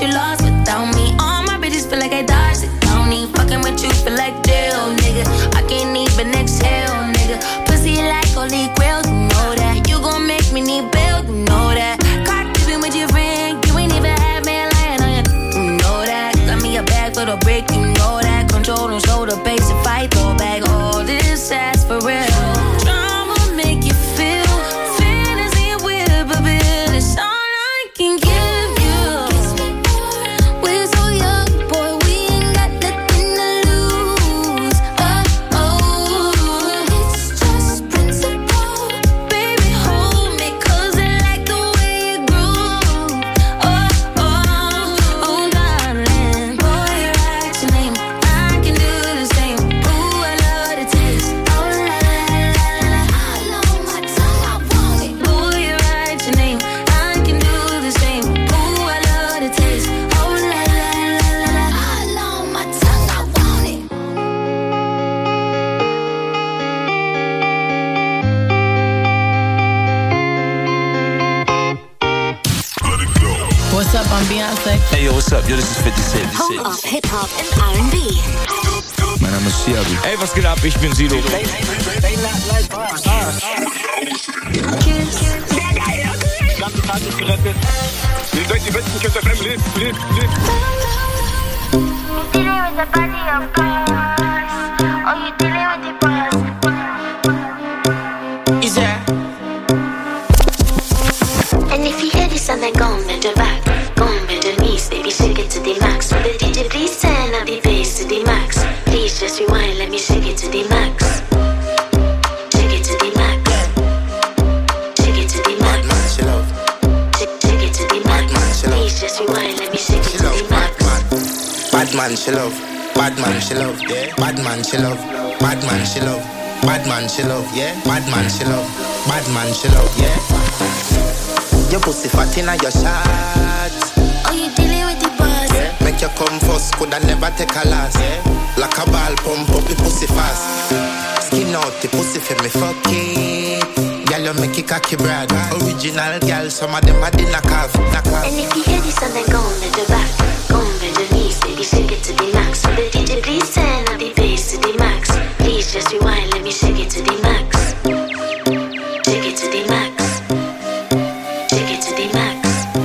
you lost without me. All my bitches feel like I dodged the county. Fucking with you feel like jail, nigga. I can't even exhale, nigga. Pussy like holy grail, you know that. You gon' make me need bail, you know that. Caught dipping with your friend, you ain't even had man lying on you, you know that. Got me a bag for the brick, you know that. Control don't show the base if I throw back all this ass for real. Drama make you feel fantasy and weird, but baby, it's all I can give you. We're so young, boy, we ain't got nothing to lose. It's just principle. Baby, hold me, 'cause I like the way you groove. Darling, boy, you write your name. I can do the same. Ooh, I love the taste. Oh, la, la, la, la. All on my tongue, I want it. Boy, you write your name. I can do the same. Ooh, I love the taste. Oh, la, la, la, la, la. All on my tongue, I want it. What's up, I'm Beyonce. Hey, yo, what's up? Yo, this is 50 Cent. Home of Hip-Hop and R&B. Mein Name ist Siabi. Ey, was geht ab? Ich bin Sido. Ganze Tag ist gerettet. Ihr seid die besten Kids FM. Live. Dealing with the body of cars. Oh, you dealing with the boss. Is that? And if you hear this and then go and bend your back, go and bend your knees, baby, shake it to the max. Will the DJ please turn up the bass to the max? Please just rewind, let me shake it to the max. Shake it to the max. Shake it to the max. Shake it to the max. Please just rewind, let me shake it to the max. Bad man, she love. Bad man, she love. Yeah. Bad man, she love. Bad man, she love. Bad man, she love. Yeah. Bad man, she love. Bad man, she love. Yeah. Your pussy fat inna your shots. Oh, you dealing with the boss. Yeah. Make you come first, coulda never take a last. Yeah. Like a ball, pump up the pussy fast. Skin out the pussy for me, fuck it. Girl, you make it cocky brad. Original girl, some of them are the knock off. And if you hear this and then go and bend your back, go and bend your knees, baby, shake it to the max. Will the DJ please turn up the bass to the max? Please just rewind, let me shake it to the max. Shake it to the max. Shake it to the max.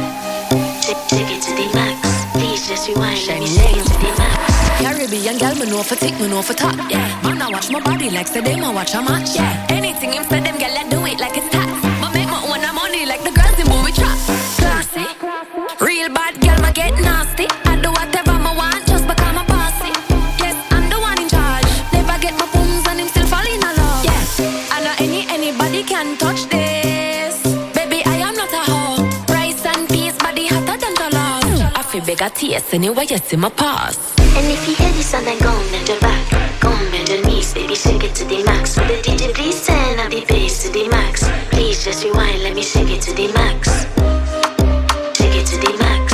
Shake it to the max. Please just rewind, let me shake it to the max. Caribbean girl, me know for tick, me know for top. Yeah, man, I watch my body like say them, I watch a match. Yeah, anything him say them, girl, I do it like it's tax. But make my own money like the girls in movie trap. Classy, real bad girl, me get nasty. I do whatever I want just because I'm bossy. Yes, I'm the one in charge. Never get my booms and him still fall in love. Yeah, I know anybody can touch this. Baby, I am not a hoe. Rice and peas, body hotter than the love. I feel bigger taste anyway, you see my pass. And if you hear this and then go and bend your back, go and bend your knees, baby, shake it to the max. Will the DJ please turn up the bass to the max? Please just rewind, let me shake it to the max. Shake it to the max.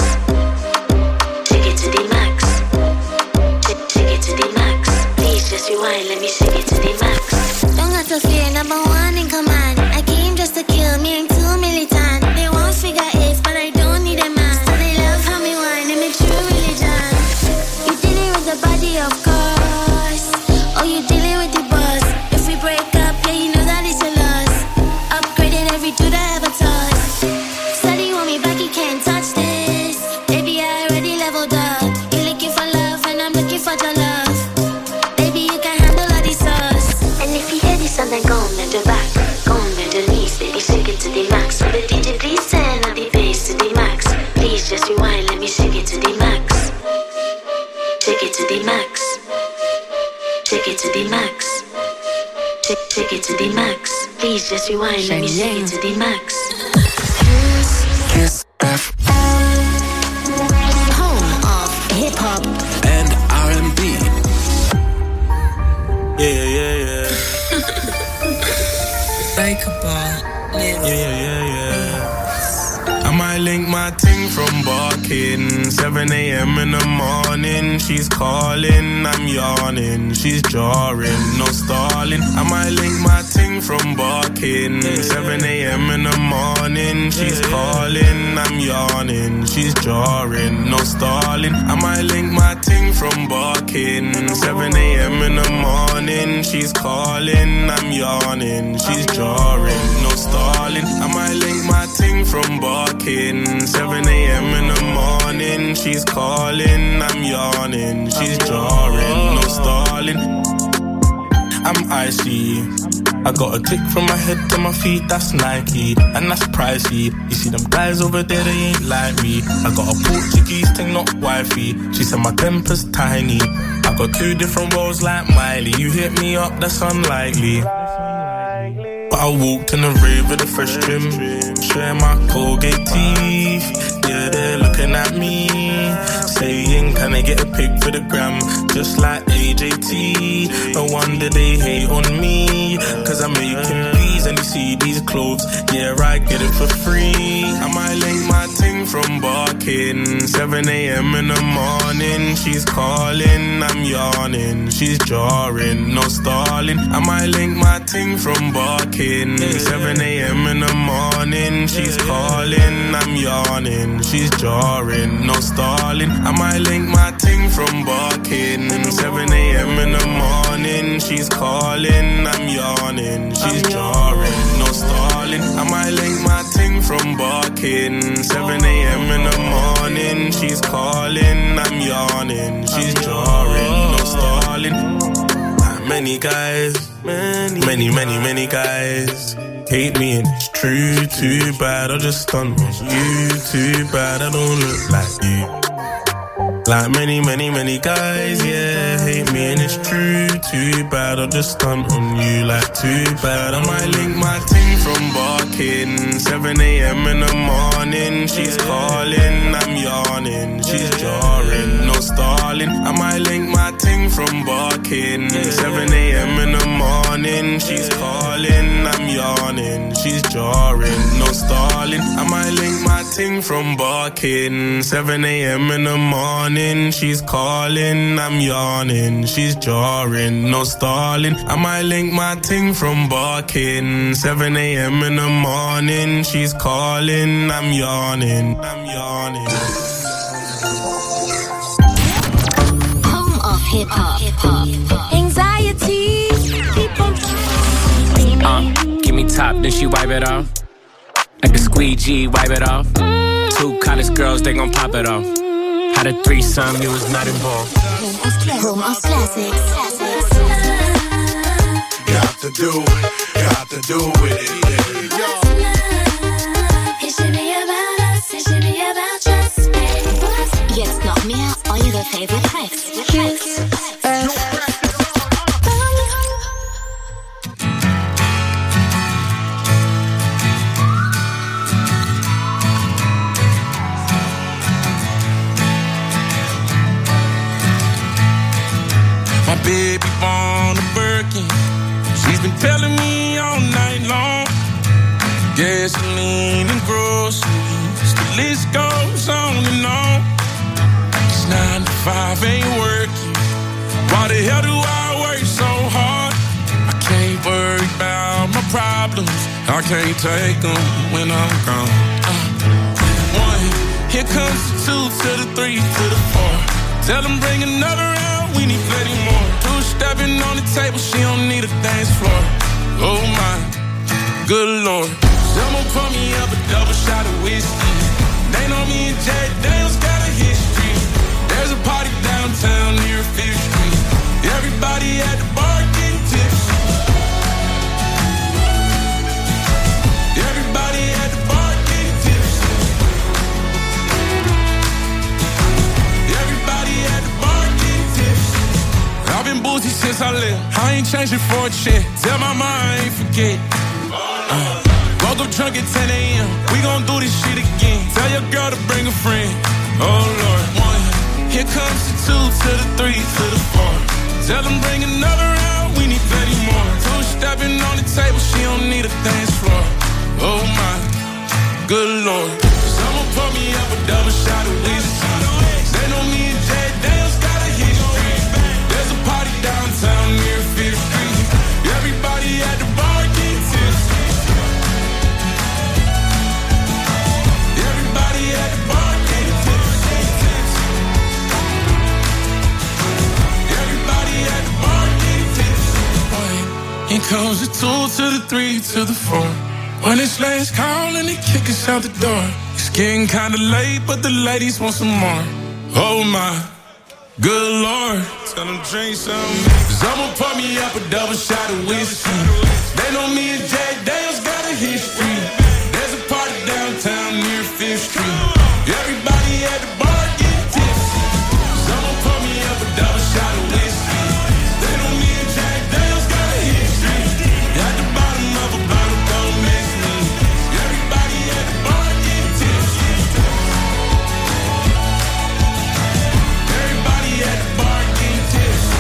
Shake it to the max. Shake it to the max. Please just rewind, let me shake it to the max. Don't got to fear, number one in command. I came just to kill me, ain't too militant. They won't figure eight, but I don't need a man. So they love how me whine, it makes true religion. You dealing with the body of course. Oh, you dealing with the boss. If we break up, yeah, you know that it's a loss. Upgrading every dude I ever touched. Steady want me back, you can't touch this. Baby, I already leveled up. You're looking for love, and I'm looking for your love. Baby, you can handle all these sauce. And if you hear this and then go and bend your back, go and bend your knees, baby, shake it to the max. Will the DJ please turn up the bass to the max? Please just rewind, let me shake it to the max. Shake it to the max. Shake it to the max. Shake it to the max. Please just rewind, let me shake it to the max. Kiss FM. Home of Hip-Hop And R&B. Yeah. Like a ball. Yeah. I might link my ting from barking. 7 a.m. in the morning. She's calling, I'm yawning. she's jarring, no stalling. I might link my ting from barking. 7 a.m. in the morning, she's calling, I'm yawning, she's jarring, no stalling. I might link my ting from barking. 7 a.m. in the morning, she's calling, I'm yawning, she's jarring, no stalling. I might link my ting from barking. 7 a.m. in the morning, she's calling, I'm yawning, she's jarring, no stalling. I'm icy. I got a tick from my head to my feet, that's Nike, and that's pricey. You see them guys over there, they ain't like me. I got a Portuguese thing, not wifey. She said my temper's tiny. I got 2 different roles like Miley. You hit me up, that's unlikely. But I walked in the rave with a fresh trim, share my Colgate teeth. Yeah, they're looking at me, saying, can I get a pic for the gram? Just like AJT. No wonder they hate on me, cause I'm making peas and you see these clothes. Yeah, I get it for free. I might link my ting from barking. 7 a.m. in the morning, she's calling, I'm yawning, she's jarring, no stalling. I might link my ting from barking. 7 a.m. in the morning, she's calling, I'm yawning, she's jarring, no stalling. I might link my ting from barking. 7 a.m. in the morning, she's calling, I'm yawning, she's jarring, no stalling. I might link my ting from barking. 7 a.m. in the morning, she's calling, I'm yawning, she's jarring, no stalling. Many guys, many guys hate me and it's true, too bad I just stunt on you, too bad I don't look like you. Like many guys, yeah, hate me and it's true, too bad I just stunt on you, like too bad. I might link my ting from barking. 7 a.m. in the morning, she's calling, I'm yawning, she's jarring, no stalling. I might link my ting from barking. 7 a.m. in the morning, she's calling, I'm yawning, she's jarring, no stalling. I might link my ting from barking. 7 a.m. in the morning, she's calling, I'm yawning, she's jarring, no stalling. I might link my ting from barking. 7 a.m. in the morning, she's calling, I'm yawning, I'm yawning. Home of hip hop. Anxiety, people give me top, then she wipe it off. Like a squeegee, wipe it off. 2 college girls, they gon' pop it off. Had a threesome, you was not involved. Home of classics. Got to do with it. It should be about us, it should be about just me. Jetzt noch mehr eure favorite tracks. My baby born a Birkin. She's been telling me all night long. Gasoline and groceries, the list goes on and on. 'Cause 9 to 5 ain't working. Why the hell do I work so hard? I can't worry about my problems. I can't take them when I'm gone. 1, here comes the 2 to the 3 to the 4. Tell them bring another round, we need plenty more. 2 stepping on the table, she don't need a dance floor. Oh my, good lord. Someone pour me up a double shot of whiskey. They know me and Jack Daniels got a history. There's a party downtown near 5th Street. Everybody at the bar getting tipsy. Everybody at the bar getting tipsy. Everybody at the bar getting tipsy. I've been boozy since I left. I ain't changing for a check. Tell my mom I ain't forget. Woke up drunk at 10 a.m. We gon' do this shit again. Tell your girl to bring a friend. Oh Lord. 1, here comes the 2 to the 3 to the 4. Tell them bring another round, we need plenty more. 2 stepping on the table, she don't need a dance floor. Oh my, good lord. Someone pour me up a double shot of whiskey. They know me and Jack Daniels got a history. There's a party downtown It comes the 2 to the 3 to the 4. When it's last call and they kick us out the door. It's getting kinda late, but the ladies want some more. Oh my, good Lord. Tell them drink some. Cause I'ma pour me up a double shot of whiskey. They know me and Jack Daniels got a history. There's a party downtown near 5th Street. Everybody at the bar get tipsy. Cause I'ma pour me up a double shot of whiskey. They know me and Jack Daniels got a history. At the bottom of a bottle, don't mess me. Everybody at the bar get tipsy. Everybody at the bar get tipsy.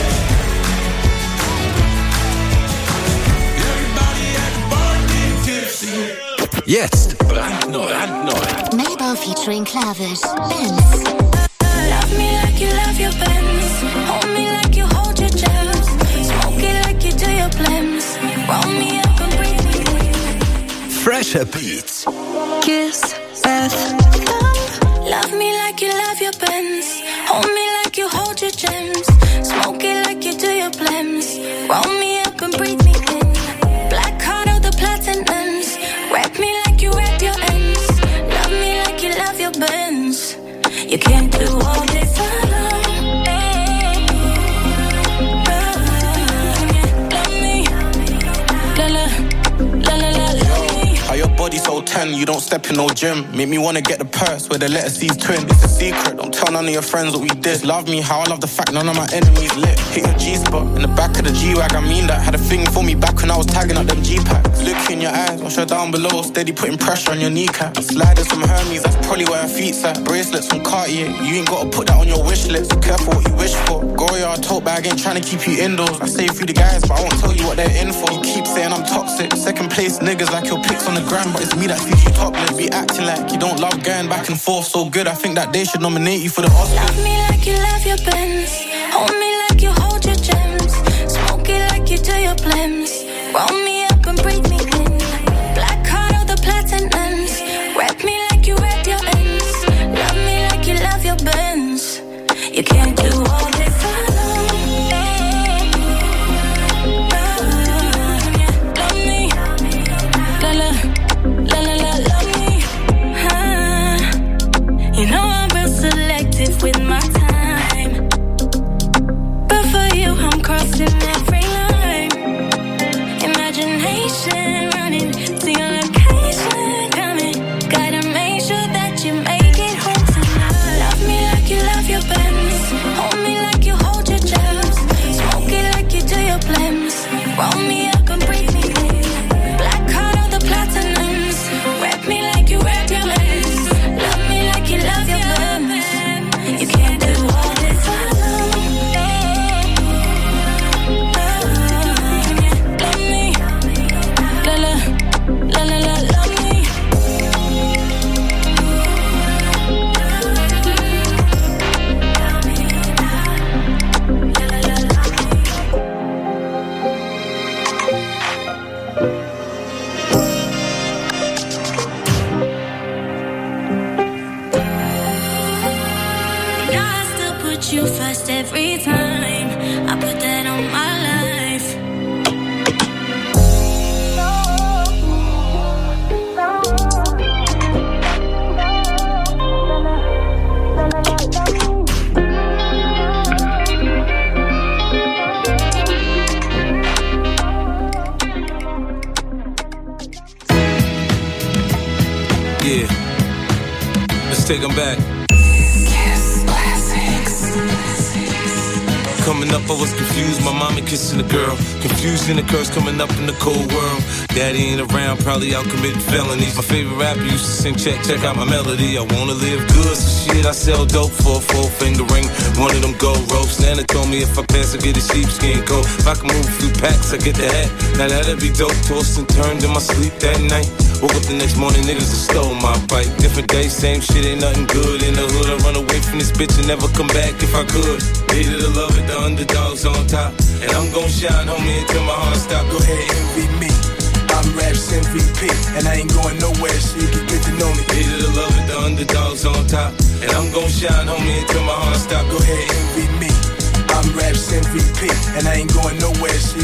Everybody at the bar get tipsy. Jetzt brandneu. Mabel featuring Klavish, Benz. Love me like you love your Benz. Hold me like you hold your jams. Smoke it like you do your blends. Roll me up and breathe me in. Fresher Beats. Kiss, breath, love me like you love your Benz. Hold me like you hold your gems. Smoke it like you do your blends. Roll me up and breathe me in. Black card of the platinums. Wrap me like you wrap your ends. Love me like you love your Benz. You can't do all this alone. Love me, la la, la la la, love me. How your body so tan, you don't step in no gym. Make me wanna get the purse where the letter C's twin. It's a secret, don't tell none of your friends what we did. Love me how I love the fact none of my enemies lit. Hit your G-spot in the back of the G-Wag, I mean that. Had a thing for me back when I was tagging up them G-packs. Look in your eyes, wash her down below. Steady putting pressure on your kneecap. Sliders from Hermes, that's probably where her feet's at. Bracelets from Cartier, you ain't gotta put that on your wish list. Careful what you wish for. Goya tote bag ain't trying to keep you indoors. I say few the guys, but I won't tell you what they're in for. You keep saying I'm toxic. Second place niggas like your pics on the gram, but it's me that sees you topless. Be acting like you don't love going back and forth so good. I think that they should nominate you for the Oscars. Love me like you love your Benz. Hold me like you hold your gems. Smoke it like you do your blends. Roll me up and breathe me in. Black card of the platinums. Wrap me like you wrap your ends. Love me like you love your Benz. You can't do all this alone. Love me, la la, la la la, love me. You know I'm real selective with my time, but for you I'm crossing every line. Imagination running to your location, coming. Gotta make sure that you make it home tonight. Love me like you love your Benz. Hold me like you hold your jams. Smoke it like you do your blends. Roll me up and breathe me in. Black card of the platinums. Wrap me like you wrap your ends. Love me like you love your Benz. You can't do all this alone. Love me, la la, la la la, love me. And I still put you first every time. I put that on my life. Yeah, let's take them back. Coming up, I was confused. My mama kissing a girl. Confusion occurs coming up in the cold world. Daddy ain't around, probably out committing felonies. My favorite rapper used to sing, check out my melody. I wanna live good, so shit, I sell dope for a 4-finger ring. One of them gold ropes. Nana told me if I pass, I get a sheepskin coat. If I can move a few packs, I get the hat. Now that'd be dope. Tossed and turned in my sleep that night. Woke up the next morning, niggas have stole my bike. Different day, same shit, ain't nothing good. In the hood, I run away from this bitch and never come back if I could. Hated to love it, the underdogs on top. And I'm gon' shine, homie, until my heart stop. Go ahead, envy me. I'm Raps MVP, and I ain't going nowhere, so you can get to know me. Hated to love it, the underdogs on top. And I'm gon' shine, homie, until my heart stop. Go ahead, envy me. I'm Raps MVP, and I ain't going nowhere, so you can get to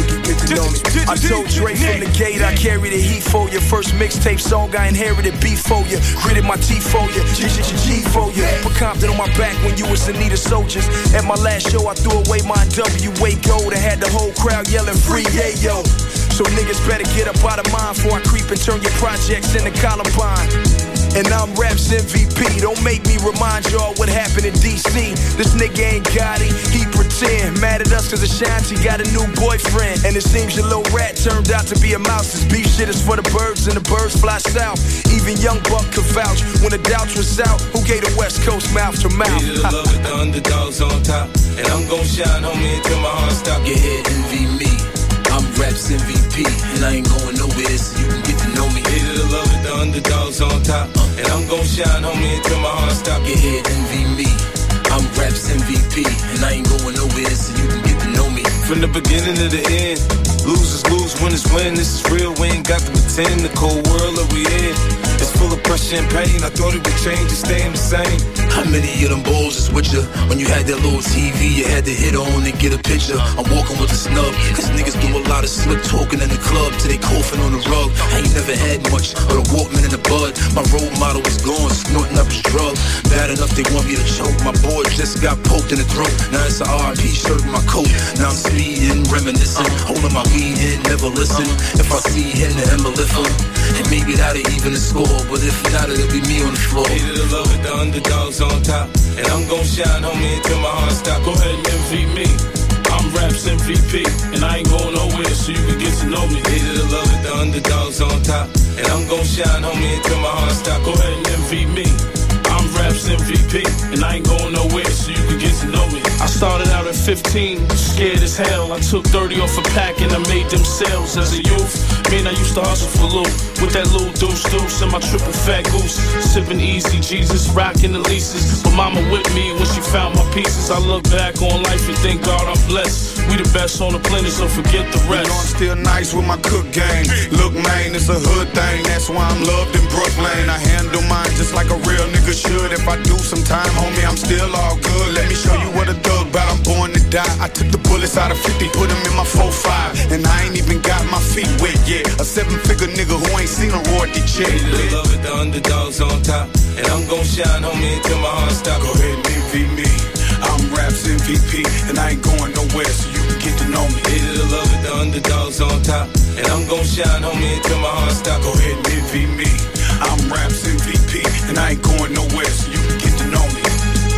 you know me. I told Dre from the gate I carry the heat for you. First mixtape song I inherited beef for you. Gritted my teeth for you, G for you. Put Compton on my back when you was in need of soldiers. At my last show I threw away my WA gold and had the whole crowd yelling free yayo. So niggas better get up out of mine before I creep and turn your projects into Columbine. And I'm Raps MVP, don't make me remind y'all what happened in D.C. This nigga ain't got it, he pretend. Mad at us cause Ashanti got a new boyfriend. And it seems your little rat turned out to be a mouse. This beef shit is for the birds and the birds fly south. Even Young Buck could vouch when the doubts was out. Who gave the West Coast mouth to mouth? Hated to love it, the underdogs on top. And I'm gon' shine, homie, until my heart stop. Get here, envy me. I'm Raps MVP, and I ain't going nowhere, so you can get to know me. Hated to love it, the underdogs on top. And I'm gon' shine, homie, until my heart stop. Get here, envy me. I'm Raps MVP, and I ain't going nowhere, so you can get to know me. From the beginning to the end, losers lose, winners win. This is real, we ain't got to pretend. The cold world that we in, it's full of pressure and pain. I thought it would change, it's staying the same. How many of them balls is with you? When you had that little TV, you had to hit on and get a picture. I'm walking with a snub, cause niggas do a lot of slick talking in the club till they coughing on the rug. I ain't never had much, but a Walkman in the bud. My role model was gone, snorting up his drug. Bad enough they want me to choke. My boy just got poked in the throat. Now it's a R.I.P. shirt in my coat. Now I'm speeding, reminiscing, holding my weed in, never listen. If I see him, then I'ma lift him. And maybe that'll even the score, but if not, it'll be me on the floor. Hated to love it, the underdogs on top. And I'm gon' shine, homie, until my heart stop. Go ahead and envy me. I'm Raps MVP, and I ain't going nowhere, so you can get to know me. Hated to love it, the underdogs on top. And I'm gon' shine, homie, until my heart stop. Go ahead and envy me. I'm Raps MVP, and I ain't going nowhere, so you can get to know me. I started out at 15, scared as hell. I took 30 off a pack and I made them sales as a youth. Me and I used to hustle for loot with that little deuce and my triple fat goose. Sipping easy, Jesus, rocking the leases. But mama with me when she found my pieces. I look back on life and thank God I'm blessed. We the best on the planet, so forget the rest. You know I'm still nice with my cook game. Look, man, it's a hood thing. That's why I'm loved in Brooklyn. I handle mine just like a real nigga should. If I do some time, homie, I'm still all good. Let me show you what a thug bout. I'm born to die. I took the bullets out of 50, put them in my 4-5. And I ain't even got my feet wet yet. A 7-figure nigga who ain't seen a royalty check. Hated to love it, the underdogs on top. And I'm gon' shine, homie, until my heart stop. Go ahead and envy me. I'm Raps MVP, and I ain't going nowhere, so you can get to know me. Hated to love it, the underdogs on top. And I'm gon' shine, homie, until my heart stop. Go ahead and envy me. I'm Raps MVP, and I ain't going nowhere, so you can get to know me.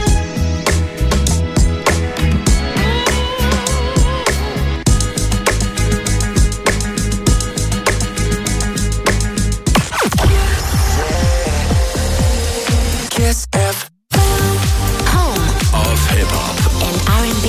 Kiss F. Home of hip hop and R&B.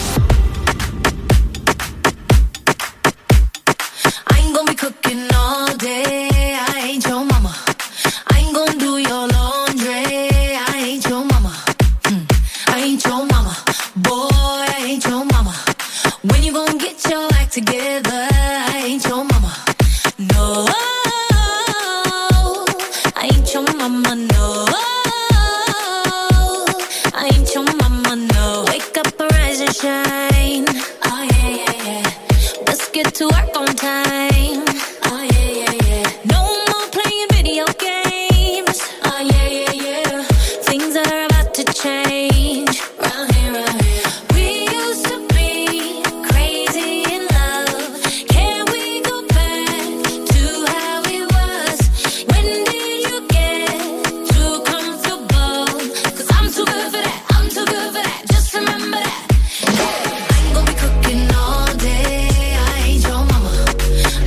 I ain't gonna be cooking all day. I ain't your mama. I ain't gonna do your laundry. I ain't your mama. I ain't your mama. Boy, I ain't your mama. When you gonna get your act together? I ain't your mama. No, I ain't your mama. No. I ain't your mama, no. Wake up, arise and shine. Oh yeah, yeah, yeah. Let's get to work on time. Oh yeah, yeah, yeah. No more playing video games. Oh yeah, yeah, yeah. Things are about to change. Round here, round here. We used to be crazy in love. Can we go back to how it was? When did you get too comfortable? 'Cause I'm too good for that. I'm too good for that. Just remember that. I ain't gonna be cooking all day. I ain't your mama.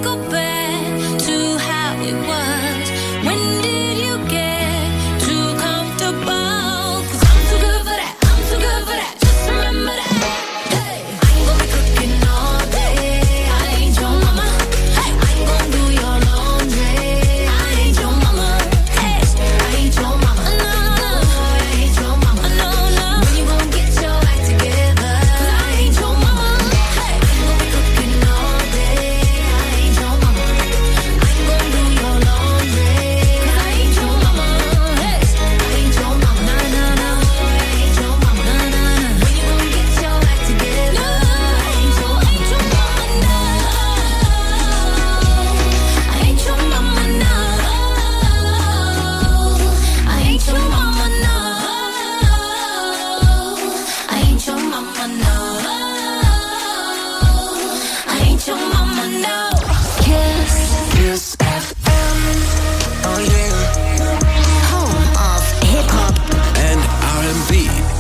go back to how it was. When did you get too comfortable? 'Cause I'm too good for that, I'm too good for that. Just remember that. Hey, I ain't gonna be cooking all day. I ain't your mama. Hey, I ain't gonna do your laundry. I ain't your mama. Hey, I ain't your mama. No, no, I ain't your mama. No, no. When you gonna get your act together? 'Cause I ain't your mama. Hey, I ain't gonna be cooking all day. I ain't your mama. I ain't gonna do your laundry. 'Cause I ain't your mama. Hey, I ain't your mama. No, no, no. I ain't your mama. No, no, no. When you gonna get your act together? I ain't your mama. No. I ain't your mama. No. I ain't your mama. No. I ain't your mama. No. I ain't your mama. No. Kiss FM. Oh yeah. Home of Hip Hop and R&B.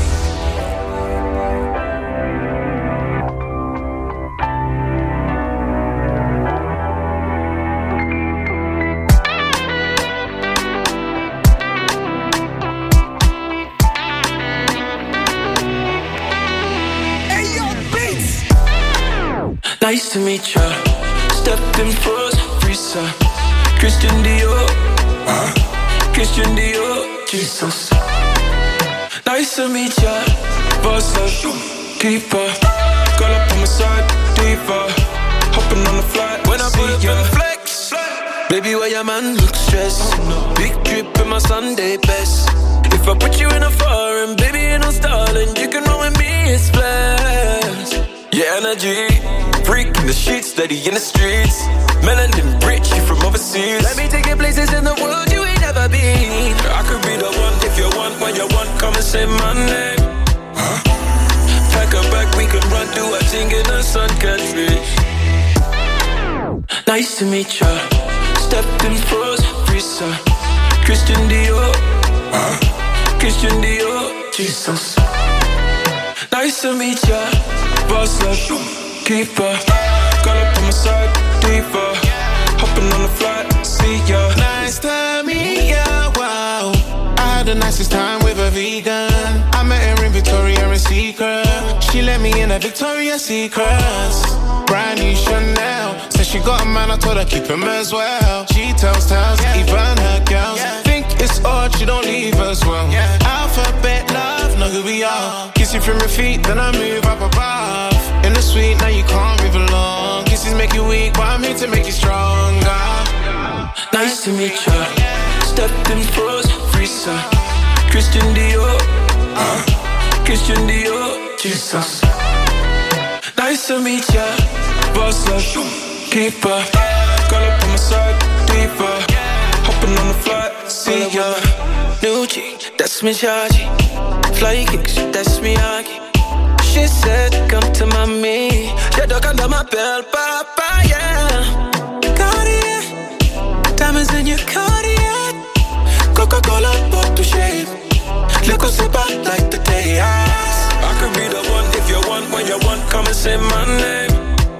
Nice to meet ya. Stepping first, Risa. Christian Dior. Christian Dior. Jesus. Nice to meet ya. Boss up, keeper. Girl up on my side, diva. Hopping on the flight when I put ya. Flex. Baby, why your man look stressed? Big drip in my Sunday best. If I put you in a foreign, baby, ain't no stalling. You can roll with me, it's flash. Yeah, energy. Freak in the sheets, steady in the streets. Melanin rich, you from overseas. Let me take you places in the world you ain't never been. I could be the one if you want, when you want, come and say my name. Pack a bag, we can run, do a thing in the sun country. Nice to meet ya. Stepped in first, Risa. Christian Dior. Christian Dior. Jesus. Nice to meet ya. Boss up, keeper. Girl up on my side, diva. Hopping on the flight, see ya. Nice to meet ya, wow. I had the nicest time with a vegan. I met her in Victoria and Secret. She let me in a Victoria's Secrets. Brand new Chanel. Said she got a man, I told her keep him as well. She tells tales, even her girls. Think it's odd, she don't leave as well. Alphabet love, know who we are. Kiss you from your feet, then I move up above. In the suite, now you can't move along. Kisses make you weak, but I'm here to make you stronger. Nice to meet ya. Stepped in first, Risa. Christian Dior. Christian Dior. Jesus. Nice to meet ya. Boss up, keeper. Girl up on my side, diva. Hopping on the flight, see ya. New G, that's me charge. Fly kicks, that's me Aki. She said, come to mommy. She dug under my belt, papa, yeah. Cartier, diamonds in your Cartier. Coca-Cola, bottle shape. Look what's about like the day I could be the one if you want, when you want, come and say my name.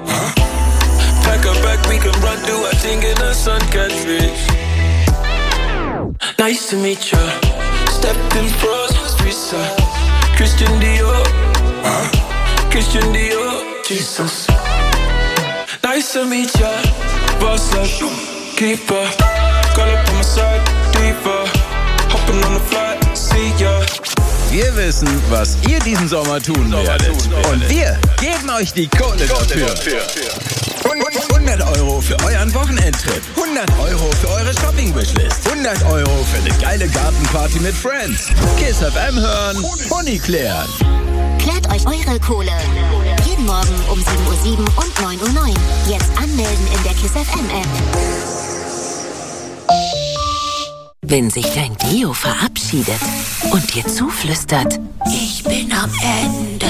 Pack a bag, we can run, do a thing in the sun country. Nice to meet ya. Stepped in first, Risa. Christian Dior. Christian Dior. Jesus. Nice to meet ya. Boss up, keeper. Girl up on my side, diva. Hopping on the flight, see ya. Wir wissen, was ihr diesen Sommer tun werdet. Und wir geben euch die Kohle dafür. 100 € für euren Wochenendtrip. 100 € für eure Shopping-Wishlist. 100 € für eine geile Gartenparty mit Friends. Kiss FM hören, Honig klären. Klärt euch eure Kohle. Jeden Morgen um 7:07 und 9:09. Jetzt anmelden in der Kiss FM App. Wenn sich dein Deo verabschiedet und dir zuflüstert, ich bin am Ende.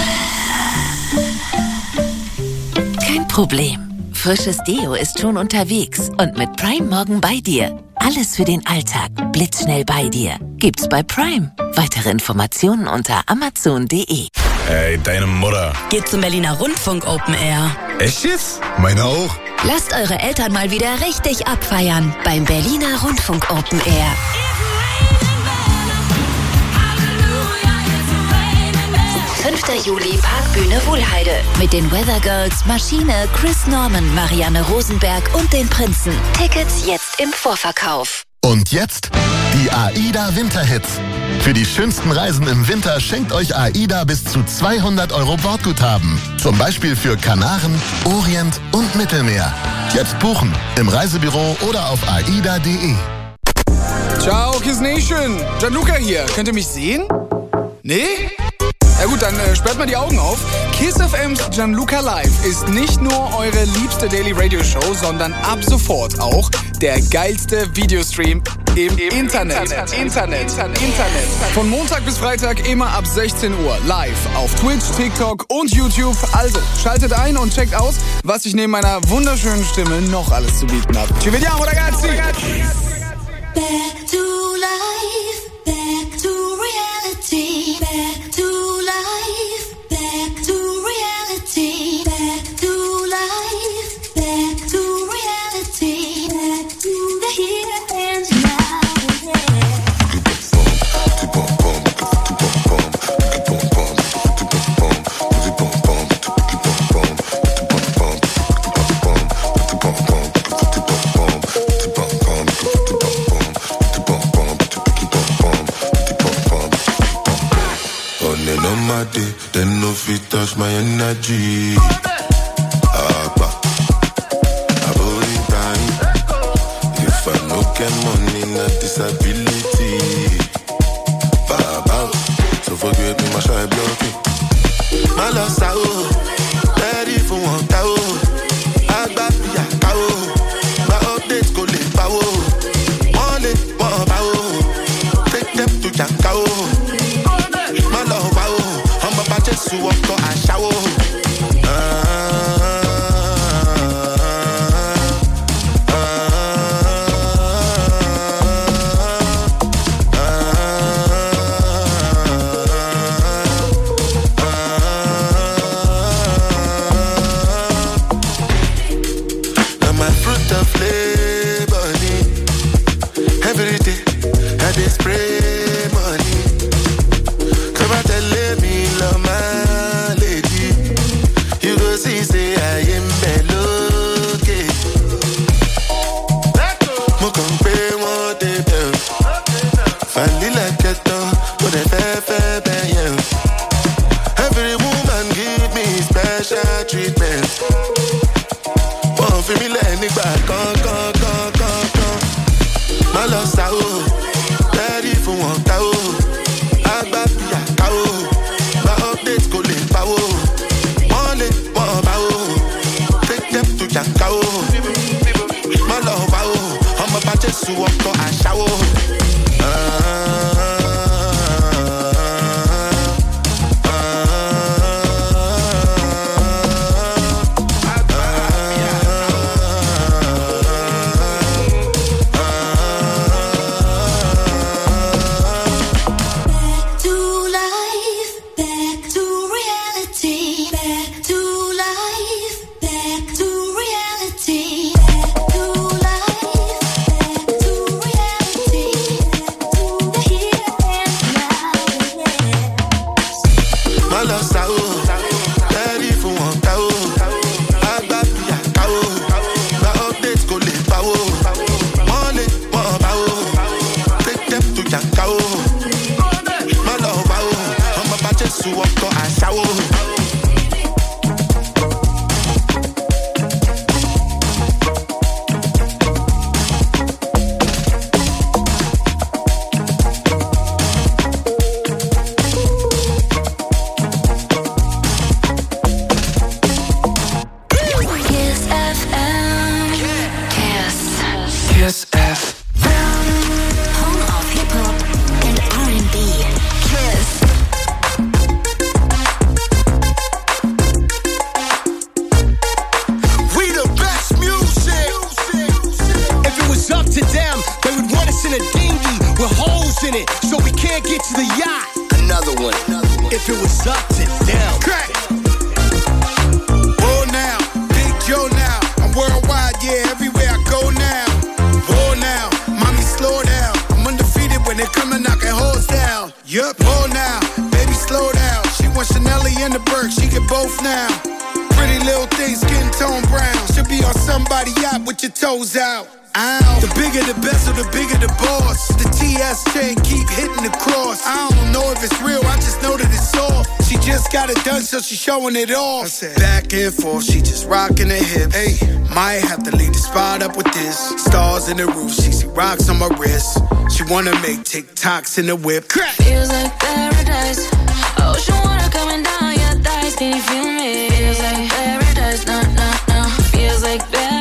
Kein Problem. Frisches Deo ist schon unterwegs und mit Prime morgen bei dir. Alles für den Alltag, blitzschnell bei dir. Gibt's bei Prime. Weitere Informationen unter amazon.de. Ey, deine Mutter. Geht zum Berliner Rundfunk Open Air. Echt jetzt? Meine auch. Lasst eure Eltern mal wieder richtig abfeiern beim Berliner Rundfunk Open Air. 5. Juli Parkbühne Wuhlheide mit den Weather Girls, Maschine, Chris Norman, Marianne Rosenberg und den Prinzen. Tickets jetzt im Vorverkauf. Und jetzt die AIDA Winterhits. Für die schönsten Reisen im Winter schenkt euch AIDA bis zu 200 € Bordguthaben. Zum Beispiel für Kanaren, Orient und Mittelmeer. Jetzt buchen im Reisebüro oder auf aida.de. Ciao, Kiss Nation. Gianluca hier. Könnt ihr mich sehen? Nee? Ja gut, dann sperrt mal die Augen auf. Kiss FM's Gianluca Live ist nicht nur eure liebste Daily Radio Show, sondern ab sofort auch der geilste Videostream im Internet. Von Montag bis Freitag immer ab 16 Uhr live auf Twitch, TikTok und YouTube. Also schaltet ein und checkt aus, was ich neben meiner wunderschönen Stimme noch alles zu bieten habe. Ci vediamo, ragazzi! Back to life, back to reality, back to life, back to reality, back to life, back to reality, back to the here and now. Then no fit touch my energy. If I no get money, not disability. So forget me, my shy block. My loss out, ready for one cow. I got me a cow. My updates go live power. One power. Take them to your cow. My love power. Just to walk out and shower. Now my fruit of labor, every day I dey spray money. Come out and let me love my lady. You go see, say I am below. Mo come pay one day bill. Finally like a dog, but I fair yeah. Every woman give me special treatment. One for me let me back, come. My loss out, ready for one cow. I got me a cow. My updates go live power. One power. Take them to your cow. My love power. I'm about to walk out and shower. if it was up to them. Crack. Whoa now, Big Joe now. I'm worldwide, yeah, everywhere I go now. Whoa now, mommy slow down. I'm undefeated when they come and knocking hoes down. Yup, whoa now, baby slow down. She wants Chanelly and the Burke, she get both now. Pretty little thing, skin tone brown. Should be on somebody yacht with your toes out. Ow. The bigger the bezel, the bigger the boss. The TS chain keep hitting the cross. I don't know if it's real, I just know that it's soft. She just got it done, so she showing it off. Back and forth, she just rocking her hips. Hey, might have to leave the spot up with this. Stars in the roof, she see rocks on my wrist. She wanna make TikToks in the whip. Crack. Feels like paradise. Ocean water coming down your thighs. Can you feel me? Feels like paradise. No, no, no. Feels like paradise.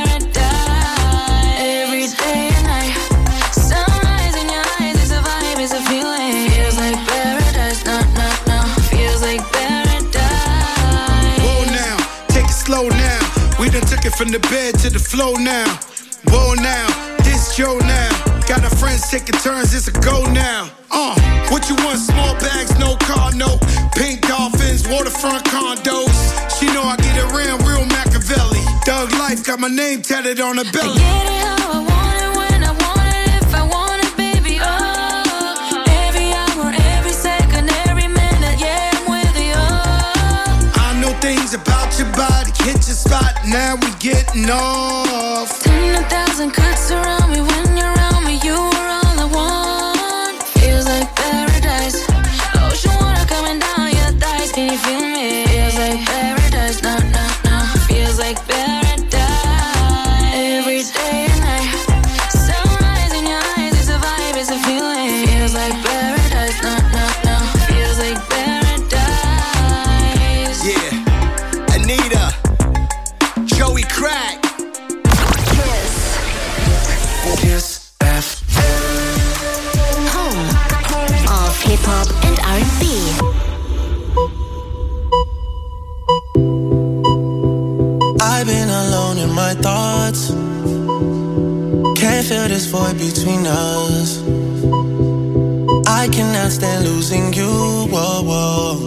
Every day and night. Sunrise in your eyes. It's a vibe, it's a feeling. Feels like paradise. No, no, no. Feels like paradise. Whoa now, take it slow now. We done took it from the bed to the floor now. Whoa now, this Joe now. Got our friends taking turns, it's a go now. What you want? Small bags, no car, no. Pink dolphins, waterfront condos. She know I get around real Machiavelli. Doug Life got my name tatted on her belly. I get it how I want it, when I want it, if I want it, baby, oh. Every hour, every second, every minute, yeah, I'm with you, oh. I know things about your body, hit your spot, now we getting off. 10,000 cuts around me when you're around me, you are all I want. Feels like paradise. Ocean water coming down your thighs, can you feel me? Feels like paradise, no, no, no. Feels like paradise. Every day and night. Sunrise in your eyes, it's a vibe, it's a feeling. Feels like paradise, no, no, no. Feels like paradise. Yeah, Anita, Joey Crack. Kiss FM. Home of Hip-Hop and R&B. I've been alone in my thoughts. Can't feel this void between us. I cannot stand losing you. Whoa, whoa.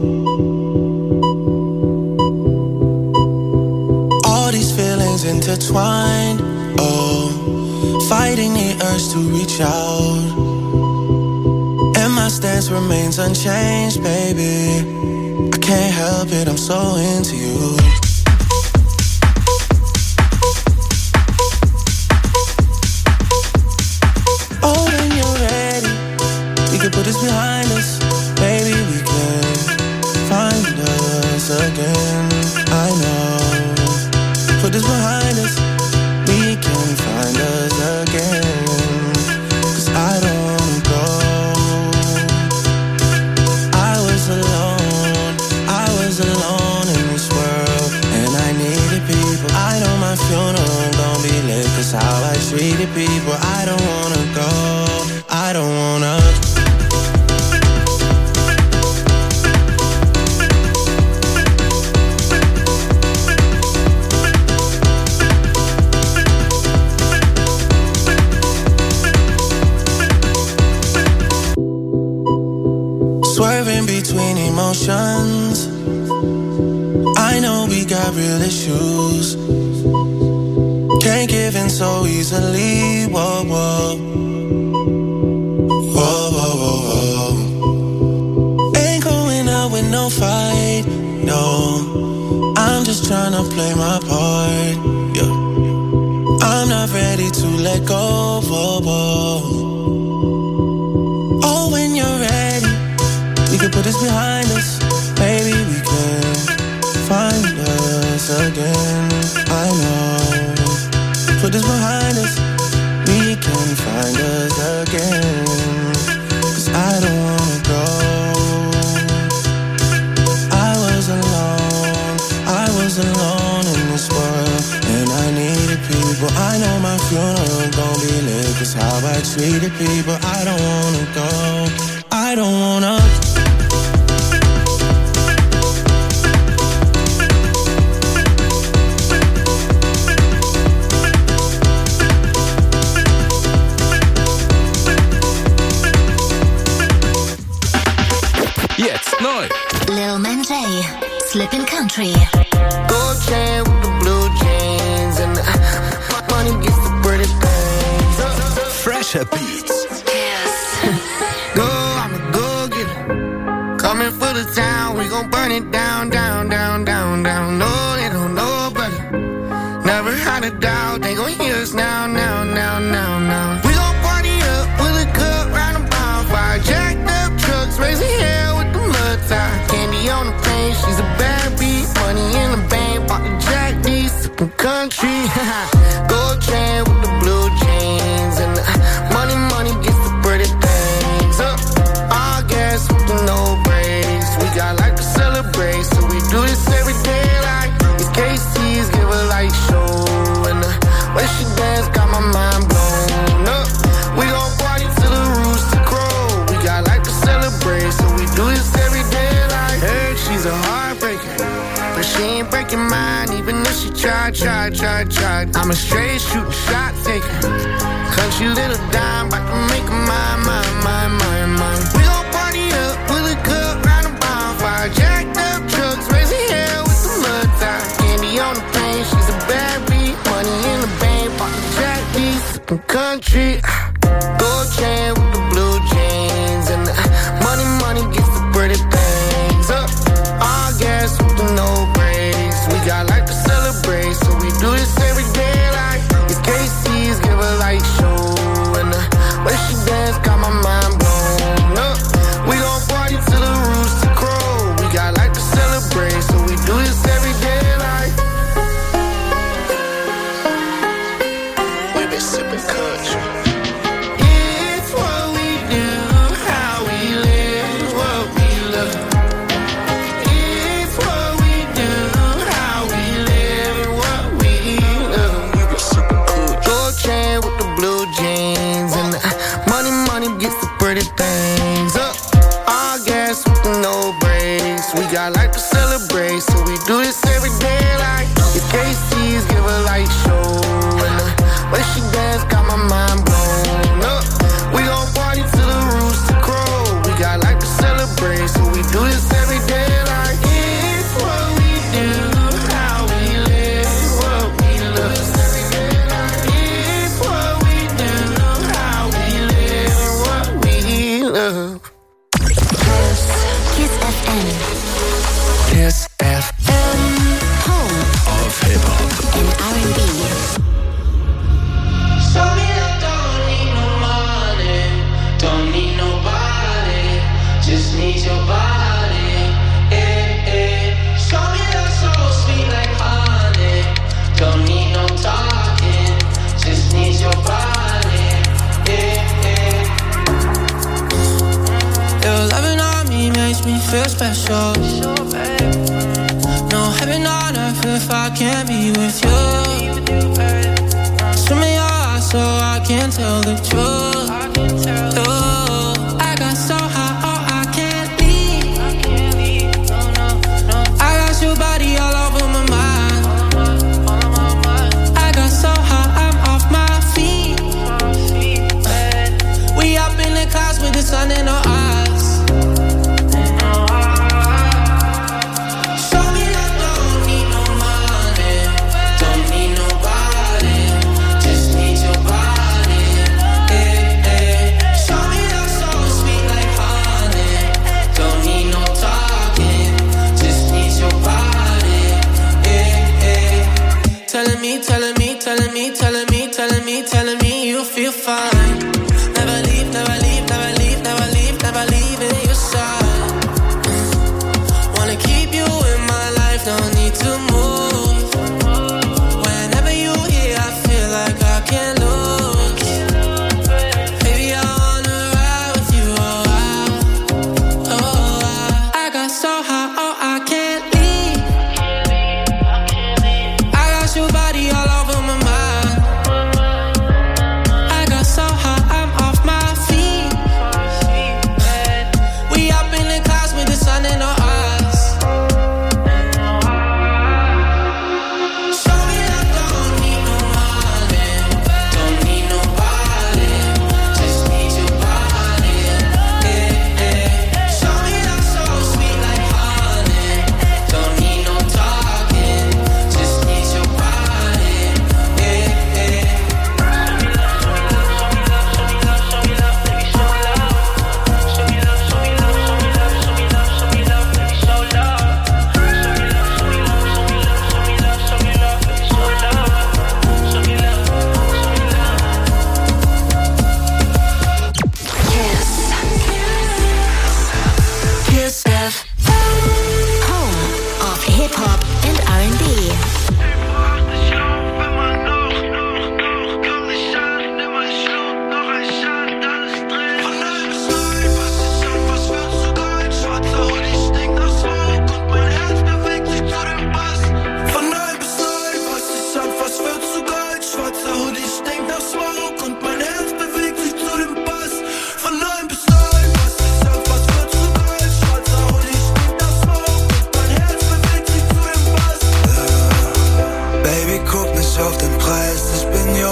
All these feelings intertwined. Oh, fighting the urge to reach out. And my stance remains unchanged, baby. I can't help it, I'm so into you. Oh, when you're ready, we can put this behind us. Baby, we can find us again. I know. Put this behind us. We can find us again. 'Cause I don't wanna go. I was alone in this world. And I needed people. I know my funeral gon' be lit. 'Cause how I treated people. I don't wanna go. I don't wanna. Swerving between emotions. I know we got real issues. Can't give in so easily. Whoa, whoa. Whoa, whoa, whoa, whoa. Ain't going out with no fight. No, I'm just trying to play my part. Yeah. I'm not ready to let go. Whoa, whoa. Oh, when you're ready, we can put this behind us. Baby, we can find us again. I know. Put this behind us. We can find us again. 'Cause I don't wanna go. I was alone in this world. And I needed people. I know my funeral gon' be lit. 'Cause how I treated people. I don't wanna go. I don't wanna. Jetzt neu. Slippin' Country. Gold chain with the blue jeans and money gets the pretty things. Fresher Beats. Go, I'm a go-getter. Coming for the town, we gon' burn it down, down, down, down, down. No, they don't know better. Never had a doubt, they gon' hear us now, now, now, now, now. We gon' party up with a cup round the bonfire. Jacked up trucks, raising hell with the mud tie. Candy on the paint, she's a bad beat. Money in the bank, bought the Jack D, sippin' country. Gold chain with the blue jeans and money, money gets the pretty things. All gas with the no brakes. We got like to celebrate, so we do this every day like it's KC's give a light show. And when she dance, got my mind blown up. We gon' party till the rooster crow. We got like to celebrate, so we do this every day like heard she's a heartbreaker, but she ain't breaking mine, even if she tried. I'm a straight shooting shot taker. Country little dime, about to make a mine. We gon' party up with a cup round the bonfire. Jacked up trucks, raising hell with the mud tie. Candy on the paint, she's a bad beat. Money in the bank, bought the Jack D, sippin' country. Gold chain with the blue jeans and money gets the pretty things. All gas with the no brakes. We got like to celebrate, so we do this every day like it's KC's give a light show. And when she dance, got my mind blown up. We gon' party till the rooster crow. We got like to celebrate, so we do this every day like we been sippin' country. It's what we do, how we live, what we love. It's what we do, how we live, what we love. Gold chain with the blue jeans and money gets the pretty things. All gas with the no brakes. We got like to celebrate, so we do this every day like it's KC's give a light show. And when she dance, got my mind blown up. We gon' party till the rooster crow. We got like to celebrate, so we do this every day like it's what we do, how we live, what we love. It's what we do, how we live, what we love. Kiss FM. Kiss FM. Home Of Hip-Hop and R&B. Show me that don't need no money, don't need nobody, just need your body. Show me that soul sweet like honey, don't need no talking, just need your body. Your loving on me makes me feel special. No heaven on earth if I can't be with you. Show me your eyes so I can tell the truth. I got so high, oh I can't leave. I got your body all over my mind. I got so high, I'm off my feet. We up in the clouds with the sun in our eyes. Show me that don't need no money, don't need nobody, just need your body. Show me that soul sweet like honey, don't need no talking, just need your body. Telling me you feel fine. Never leave in your side. Wanna keep you in my life, don't need to move. Whenever you here, I feel like I can't lose. Baby, I wanna ride with you, I got so high, oh I can't leave. I got your body all over my mind. I got so high,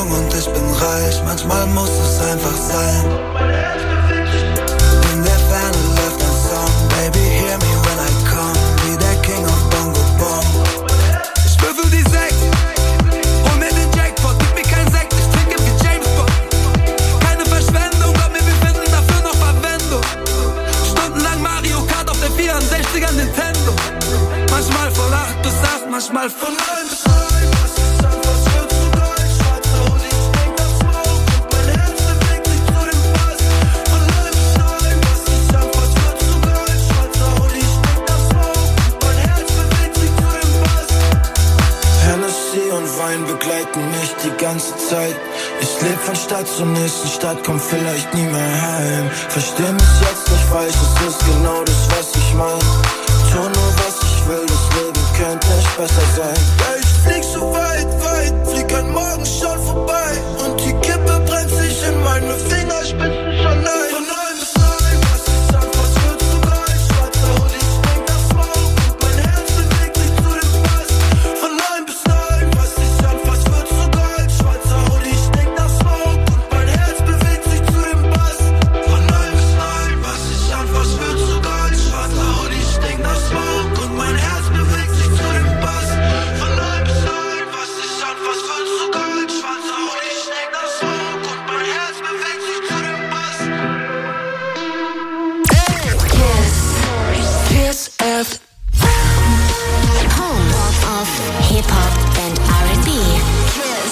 jung und ich bin reich. Manchmal muss es einfach sein. In der Ferne läuft ein Song. Baby, hear me when I come. Wie der King of Bongo Bong. Ich würfel die 6, hol mir den Jackpot. Gib mir kein Sekt, ich trinke wie James Bond. Keine Verschwendung, glaub mir, wir finden dafür noch Verwendung. Stundenlang Mario Kart auf der 64er Nintendo. Manchmal von 8 bis 8, manchmal von 9 bis 9. Begleiten mich die ganze Zeit. Ich leb von Stadt zur nächsten Stadt, komm vielleicht nie mehr heim. Versteh mich jetzt nicht falsch, es ist genau das, was ich mein. Tu nur was ich will, das Leben könnte nicht besser sein. Ja, ich flieg so weit, weit, flieg an morgen schon vorbei. Und die Kippe brennt sich in meine Fingerspitzen schon ein. Von 9 bis 9, was ich sag, was wird zu geil? Schwarzer Hoodie, ich denk das Smoke und mein Herz bewegt sich zu dem Bass. Von 9 bis 9, was ich sag, was wird zu geil? Schwarzer Hoodie, ich denk das Smoke und mein Herz bewegt sich zu dem Bass. Von 9 bis 9, was ich sag, was wird zu geil? Schwarzer Hoodie, ich denk das Smoke und mein Herz bewegt sich zu dem Bass. Von 9 bis 9, was ich sag, was wird zu geil? Schwarzer Hoodie, ich denk das Smoke und mein Herz bewegt sich zu dem Bass. Kiss FM. Home of Hip-Hop and R&B. Kiss.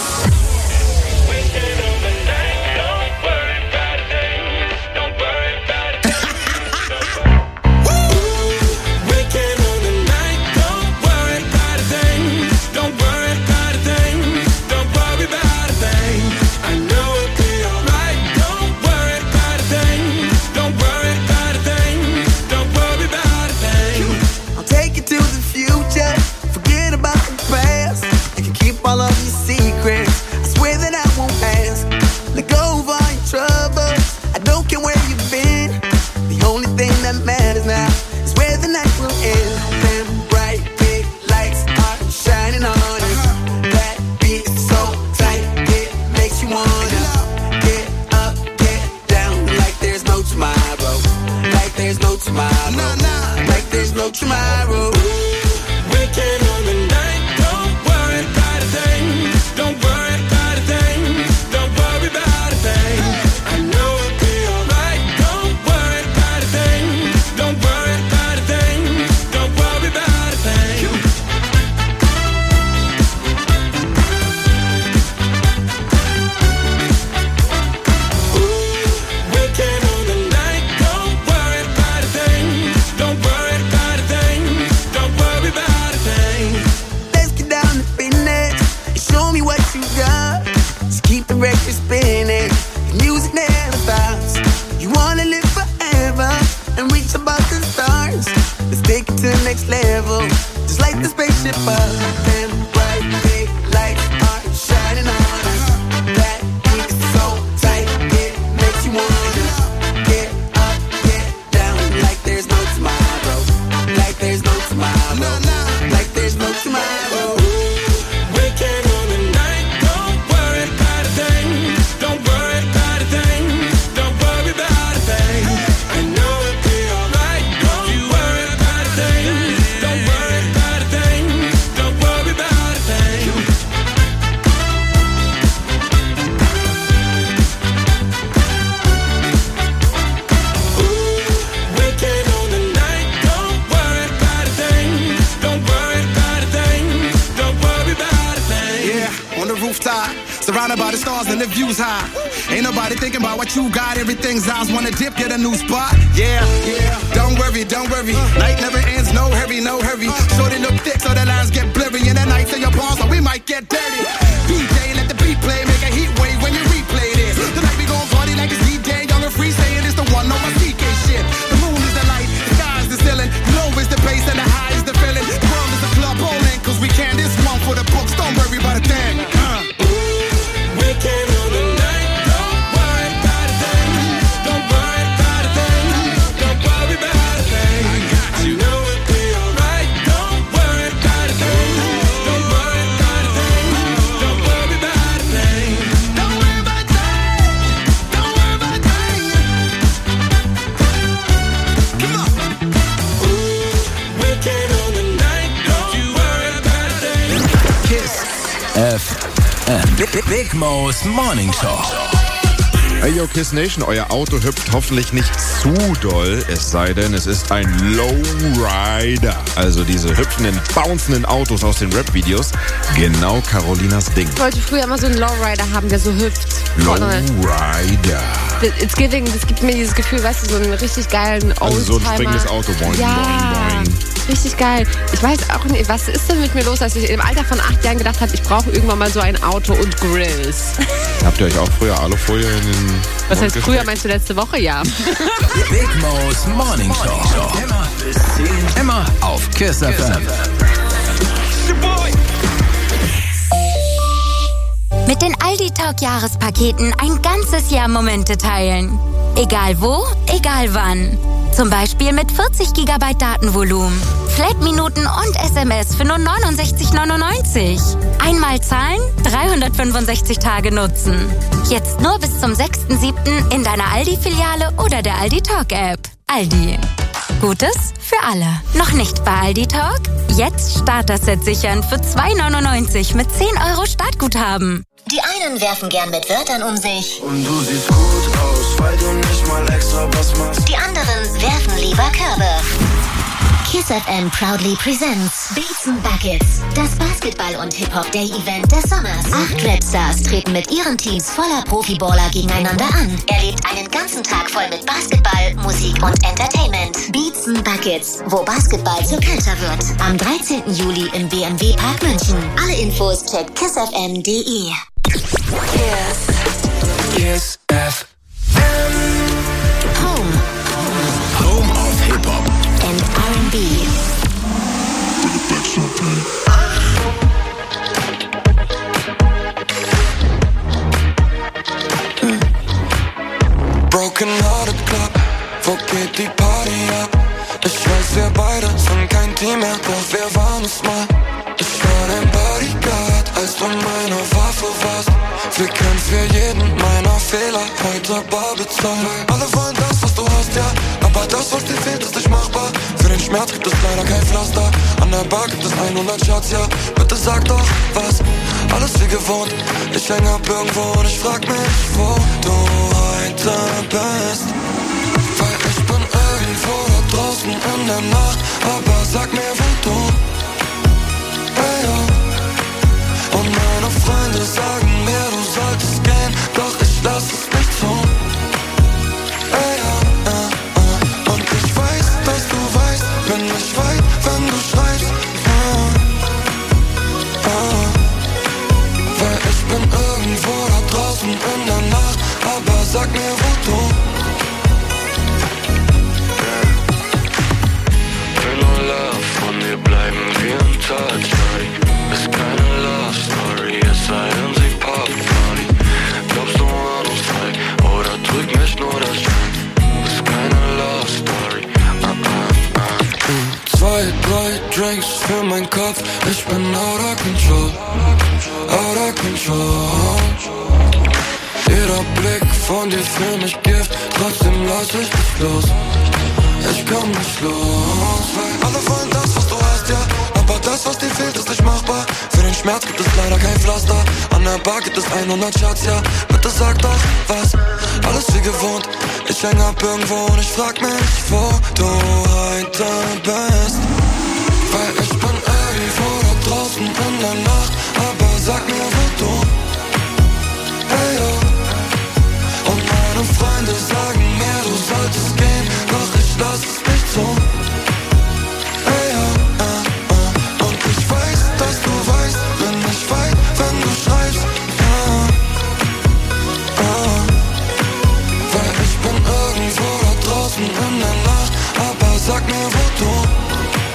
All of your secrets, I swear that I won't ask. Let go of all your troubles, I don't care where you've been. The only thing that matters now is where the night will end. Them bright big lights are shining on us. That beat is so tight, it makes you wanna get up, get down, like there's no tomorrow. Like there's no tomorrow. Like there's no tomorrow. Weekend on the night, don't worry about a thing. Don't worry about a thing. Don't worry about a thing. I know it'll be alright. Don't worry about a thing. Don't worry about a thing. Don't worry about a thing. Weekend on the night. Don't worry about a thing. Don't worry about a thing. Don't worry about a thing. Let's get down to business. Show me what you got. Just keep the record spinning. The music never stops. You wanna live forever and reach above the stars. Let's take it to the next level. Just like the spaceship up. Them bright big lights are shining on us. That beat is so tight, it makes you wanna get up, get down, like there's no tomorrow. Like there's no tomorrow. Like there's no tomorrow. Weekend on the night, don't worry about a thing. Don't worry about a thing. Don't worry about a thing. I know it'll be alright. Don't you worry about a thing. Don't worry about a thing. Don't worry about a thing. Weekend on the night, don't worry about a thing. Don't worry about a thing. Don't worry about a thing. Yeah, on the rooftop, surrounded by the stars and the views high. Ain't nobody thinking about what you got. Everything's eyes wanna dip, get a new spot. Yeah, don't worry, don't worry. Night never ends, no hurry, no hurry. Shorty look thick, so the lines get blurry. And the nights in your palms, so we might get dirty. DJ, let the beat play, make a heat wave when you replay this. Tonight we gon' party like it's DJ, young and free, saying it's the one on my CK shit. The moon is the light, the sky is the ceiling. Low is the bass and the high is the feeling. The world is a club bowling, cause we can this one for the books. Don't worry about a thing. Weekend on the night, don't worry about a thing. Don't worry about a thing. Don't worry about a thing. I know it'll be alright. Don't worry about a thing. Don't worry about a thing. Don't worry about Big Mo's Morning Show. Hey yo, Kiss Nation, euer Auto hüpft hoffentlich nicht zu doll, es sei denn, es ist ein Lowrider. Also diese hüpfenden, bouncenden Autos aus den Rap-Videos. Genau Carolinas Ding. Ich wollte früher immer so einen Lowrider haben, der so hüpft. Lowrider. Das gibt mir dieses Gefühl, weißt du, so einen richtig geilen Oldtimer. Also so ein springendes Auto. Boing, ja, boing, boing. Richtig geil. Ich weiß auch nicht, was ist denn mit mir los, dass ich im Alter von 8 Jahren gedacht habe, ich brauche irgendwann mal so ein Auto und Grills. Habt ihr euch auch früher Alufolie in den Was heißt früher, meinst du letzte Woche? Ja. Big Mo's Morning Show. Immer bis 10. Immer auf Kiss FM. Mit den Aldi Talk Jahrespaketen ein ganzes Jahr Momente teilen. Egal wo, egal wann. Zum Beispiel mit 40 GB Datenvolumen, Flat-Minuten und SMS für nur 69,99. Einmal zahlen, 365 Tage nutzen. Jetzt nur bis zum 6.7. in deiner Aldi-Filiale oder der Aldi Talk App. Aldi. Gutes für alle. Noch nicht bei Aldi Talk? Jetzt Starter-Set sichern für 2,99 mit 10 € Startguthaben. Die einen werfen gern mit Wörtern um sich. Und du siehst gut aus, weil du nicht mal extra was machst. Die anderen werfen lieber Körbe. Kiss FM proudly presents Beats and Buckets, das Basketball- und Hip-Hop-Day-Event des Sommers. 8 Rapstars treten mit ihren Teams voller Profiballer gegeneinander an. Erlebt einen ganzen Tag voll mit Basketball, Musik und Entertainment. Beats and Buckets, wo Basketball zur Culture wird. Am 13. Juli im BMW Park München. Alle Infos checkt kissfm.de. Kiss FM. Home. Home of Hip-Hop. And R&B. Broken Hearted Club, wo geht die Party ab? Ich weiß, wir beide sind kein Team mehr, doch wir waren es mal. Ich war dein Bodyguard, als du meine Waffe warst. Wir können für jeden meiner Fehler heute bar bezahlen. Alle wollen das, was du hast, ja, aber das, was dir fehlt, ist nicht machbar. Für den Schmerz gibt es leider kein Pflaster. An der Bar gibt es 100 Shots, ja, bitte sag doch was. Alles wie gewohnt, ich häng ab irgendwo und ich frag mich, wo du heute bist. Weil ich bin irgendwo da draußen in der Nacht, aber sag mir, wo du. Hey, ja. Und meine Freunde sagen mir, du solltest gehen, doch ich lass es nicht zu. Hey, ja. Und ich weiß, dass du weißt, bin ich weit, wenn du schreibst. Weil ich bin irgendwo da draußen in der Nacht, aber sag mir, wo du. Von dir bleiben wir im Touch, Shorty. Ist keine Love Story, es sei denn sie Pop Party. Glaubst du an uns zwei oder trügt mich nur das Schein? Ist keine Love Story. 2, 3 Drinks für meinen Kopf, ich bin out of control. Out of control. Jeder Blick von dir für mich Gift, trotzdem lass ich dich los. Ich komm nicht los, weil alle wollen das, was du hast, ja, aber das, was dir fehlt, ist nicht machbar. Für den Schmerz gibt es leider kein Pflaster. An der Bar gibt es 100 Shots, ja, bitte sag doch was. Alles wie gewohnt, ich häng ab irgendwo und ich frag mich, wo du heute bist. Weil ich bin irgendwo da draußen in der Nacht, aber sag mir, wo du. Hey, yo. Und meine Freunde sagen mir, du solltest gehen, doch ich lass es nicht zu. Hey, ja, und ich weiß, dass du weißt, bin ich weit, wenn du schreibst. Weil ich bin irgendwo da draußen in der Nacht, aber sag mir, wo du.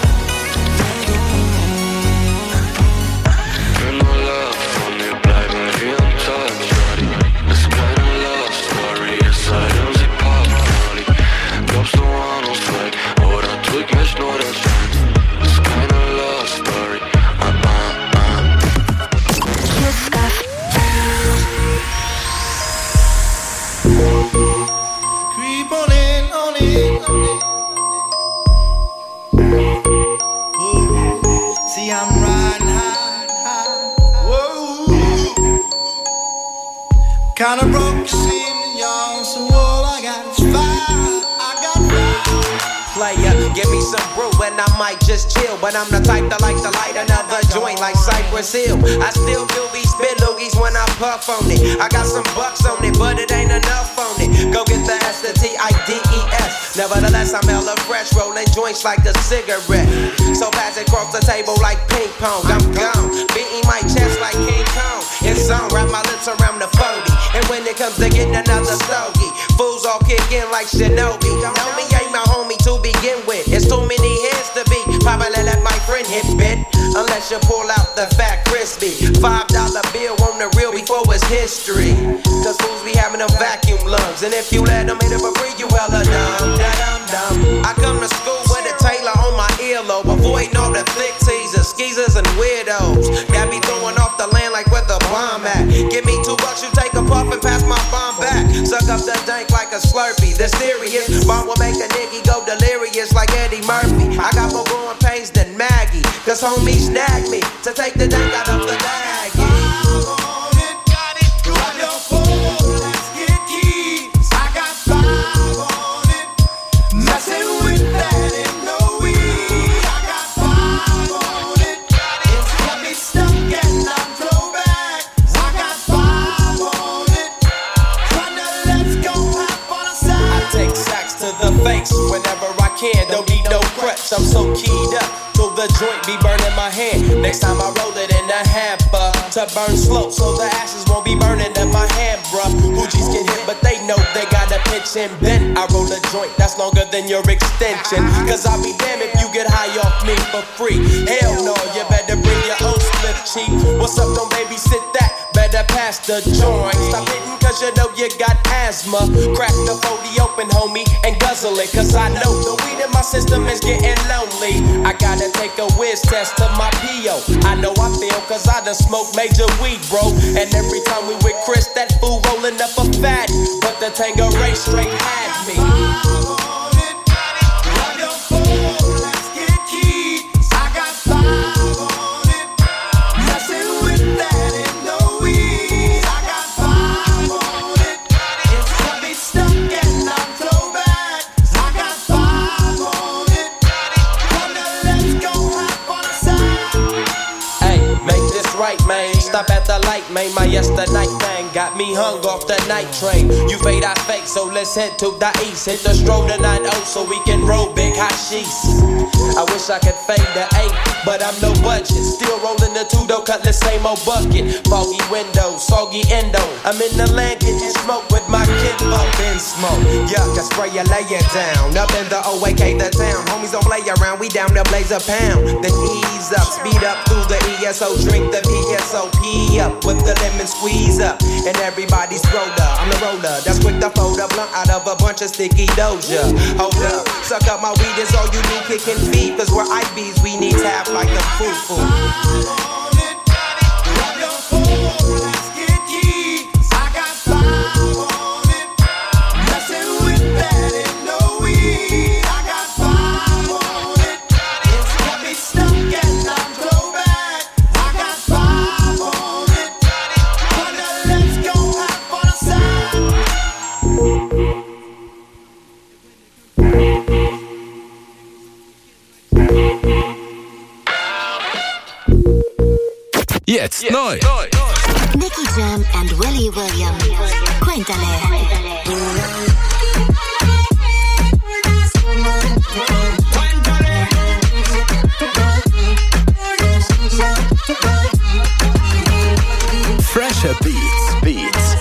Für nur Love, von dir bleiben Kinda broke, seeing young, so all I got is fire. I got fire. Player, give me some brew and I might just chill. But I'm the type that like to light another joint like Cypress Hill. I still do be spit loogies when I puff on it. I got some bucks on it, but it ain't enough on it. Go get the S, the T-I-D-E-S. Nevertheless, I'm hella fresh, rolling joints like a cigarette. So pass it across the table like ping pong. I'm gone, beating my chest like King Kong. It's on, wrap my lips around the 40. And when it comes to getting another stogie, fools all kick in like Shinobi. Know me ain't my homie to begin with. It's too many heads to be. Probably let my friend hit bit. Unless you pull out the fat crispy $5 bill on the real before it's history. Cause fools be having them vacuum lungs. And if you let them hit it for free, you hella dumb. I come to school with a Taylor on my earlobe. Avoiding all the thick teasers, skeezers, and weirdos. Got me throwing off the land like where the bomb at. Give me $2, you take a puff and pass my bomb back. Suck up the dank like a Slurpee. The serious bomb will make a nigga go delirious like Eddie Murphy. I got more growing pains than Maggie. Cause homies snagged me to take the dank out of the baggie. Whenever I can, don't need no crutch. I'm so keyed up till the joint be burning my hand. Next time I roll it in a hamper to burn slow, so the ashes won't be burning in my hand, bruh. Hoogies get hit, but they know they gotta pitch and bend. I roll a joint that's longer than your extension. Cause I'll be damned if you get high off me for free. Hell no, you better bring your own slip cheap. What's up, don't babysit that? Better pass the joint. Stop hitting cause you know you got asthma. Crack the 40 open, homie, and guzzle it. Cause I know the weed in my system is getting lonely. I gotta take a whiz test to my P.O. I know I feel cause I done smoked major weed, bro. And every time we with Chris, that fool rolling up a fat. But the Tangeray straight had me. Stop at the light, man, my yesterday thing got me hung off the night train. You fade, I fake, so let's head to the east. Hit the stroll to 9-0 so we can roll big hot sheets. I wish I could fade the 8, but I'm no budget. Still rolling the 2 though, cut the same old bucket. Foggy windows, soggy endo. I'm in the land getting smoke with my kid up in smoke. Yuck, I spray you, lay it down. Up in the OAK, the town. Homies don't play around, we down to blaze a pound. Then ease up, speed up through the ESO, drink the PSOP up with the lemon squeeze up. And everybody's roller, I'm the roller that's quick to fold a blunt out of a bunch of sticky doja. Hold up, suck up my weed is all you do, kicking feet. Cause we're IBs, we need tap like the foo-foo. Jetzt neu. Nicky Jam and Willy William. Cuéntale. Fresher Beats.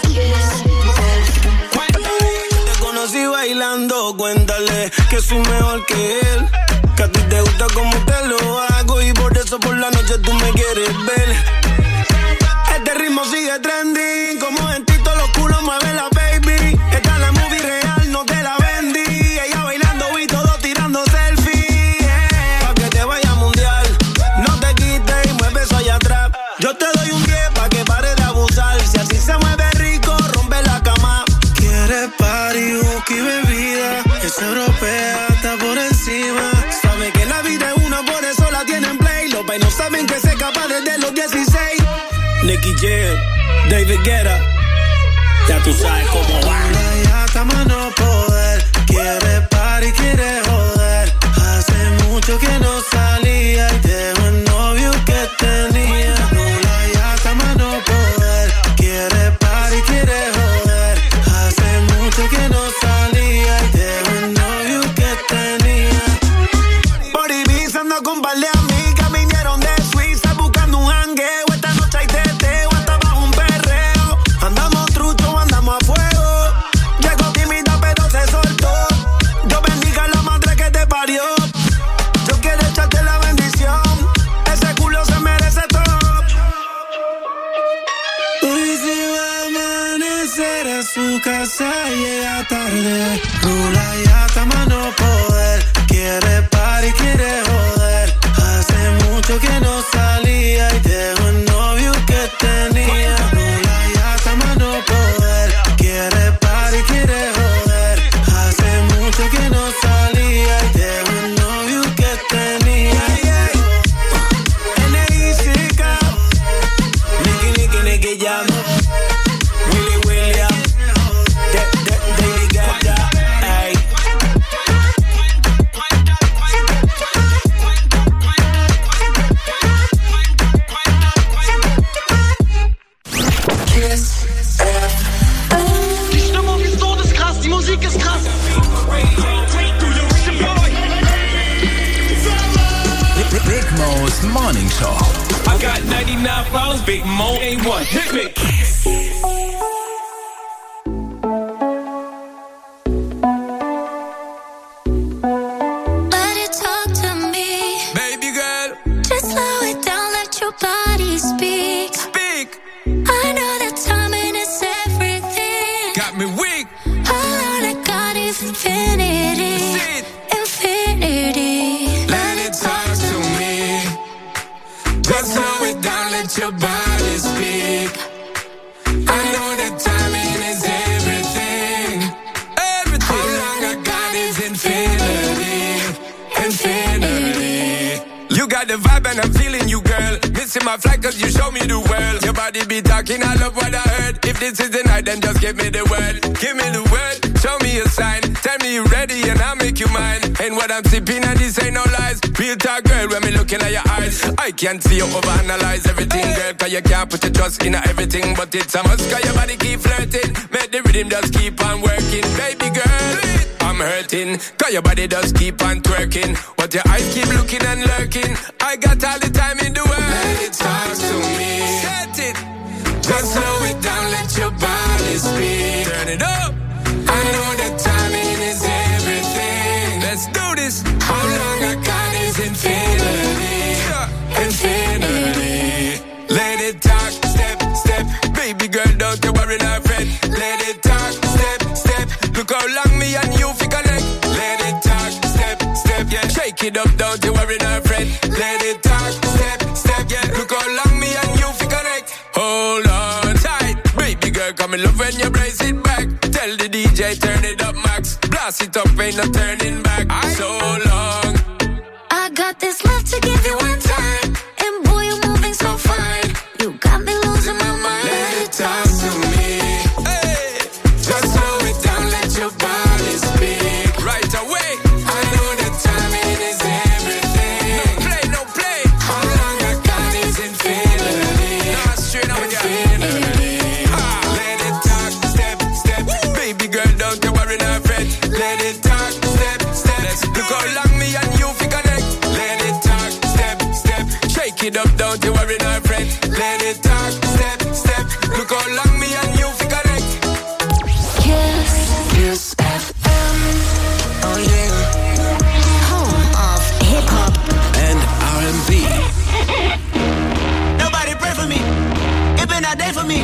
Te conocí bailando, cuéntale que soy mejor que él. Que a ti te gusta como te lo hago y por eso por la noche tú me quieres ver. Este ritmo sigue trending, como en ti todos los culos mueve la baby. Esta es la movie real, no te la vendí. Ella bailando y todo tirando selfie. Pa' que te vaya mundial, no te quites y mueve eso allá atrás. Yo te doy un 10 pa' que pare de abusar. Si así se mueve rico, rompe la cama. Quiere party, whisky, bebida. Es europea, está por encima. Sabe que la vida es una, por eso la tienen play. Los pais no saben que se escapa desde los 16. Nicky Jam, David Guetta, that tú sabes cómo va. Ya estamos a no poder, quiere party, quiere joder. Hace mucho que no salía y dejó el novio que tenía. Ya estamos a no poder, quiere party, quiere joder. Hace mucho que no salía y dejó el novio que tenía. Por Ibiza ando con un par de amigas, vinieron de Suiza buscando un jangueo. Esta noche hay teteo, hasta bajo un perreo. Andamos trucho, andamos a fuego. Llegó tímida pero se soltó. Dios bendiga a la madre que te parió. Yo quiero echarte la bendición. Ese culo se merece todo. Hoy se va a amanecer a su casa, llega tarde. Rula ya está a no poder, quiere party, quiere joder. Hace mucho que no salía y dejó el novio que tenía. Rula ya está a no poder, quiere party, quiere joder. Hace mucho que no salía y dejó el novio que tenía. N.I.C.K. Nicky Jam, Willy William, David Guetta, ay. Die Stimmung ist todeskrass, die Musik ist krass. Big Mo's Morning Show. I got 99 problems, Big Mo ain't one. Hit me. Let it talk to me. Baby girl, Just slow it down, let your body speak. speak. I know that timing is everything. Got me weak. All I got is infinity. Sit. Infinity. Let it talk to me. Just slow it down, let your body speak. I know that timing is everything. Everything. How long I got is infinity. Infinity. You got the vibe and I'm feeling you, girl. Missing my flight cause you show me the world. Your body be talking, I love what I heard. If this is the night, then just give me the word. Give me the word, show me a sign. Tell me you're ready and I'll make you mine. And what I'm sipping and this ain't no lies. Real talk, girl, when me looking at your eyes. I can't see you overanalyze everything, girl. Cause you can't put your trust in everything. But it's a must cause your body keep flirting. Make the rhythm just keep on working. Baby girl, I'm hurting. Cause your body just keep on twerking. But your eyes keep looking and lurking. I got all the time in the world. Let it talk to me. Set it. Just slow it down, let your body speak. Turn it up. I know that timing is everything. Let's do this. How long I got is infinity. Infinity. Let it talk, step, step. Baby girl, don't you worry, our friend. Let it talk, step, step. Look how long me and you fi connect. Let it talk, step, step. Yeah, shake it up, don't you worry, our friend. Let it talk, step, step. Yeah, look how long me and you fi connect. Hold on tight, baby girl, come in love when you brace it back. Tell the DJ turn it up, max. Blast it up, ain't no turning back. So long. I got this love to give you one time. And boy, you're moving so fine. You got me losing my mind. Let it talk to me. Hey, just slow it down, let your body speak. Right away. I know that timing is everything. No play, no play. How long I got is infinity. Nah, straight up, infinity. Let it talk, step, step. Woo. Baby girl, don't you worry, no friend. Let it talk, step, step. Let's look how long me and you fi connect. Let it talk, step, step. Shake it up, don't you worry, no friend. Let it talk, step, step. Look how long me and you fi connect. Kiss. Kiss FM. Oh yeah. Home of hip hop. And R&B. Nobody pray for me. It been a day for me.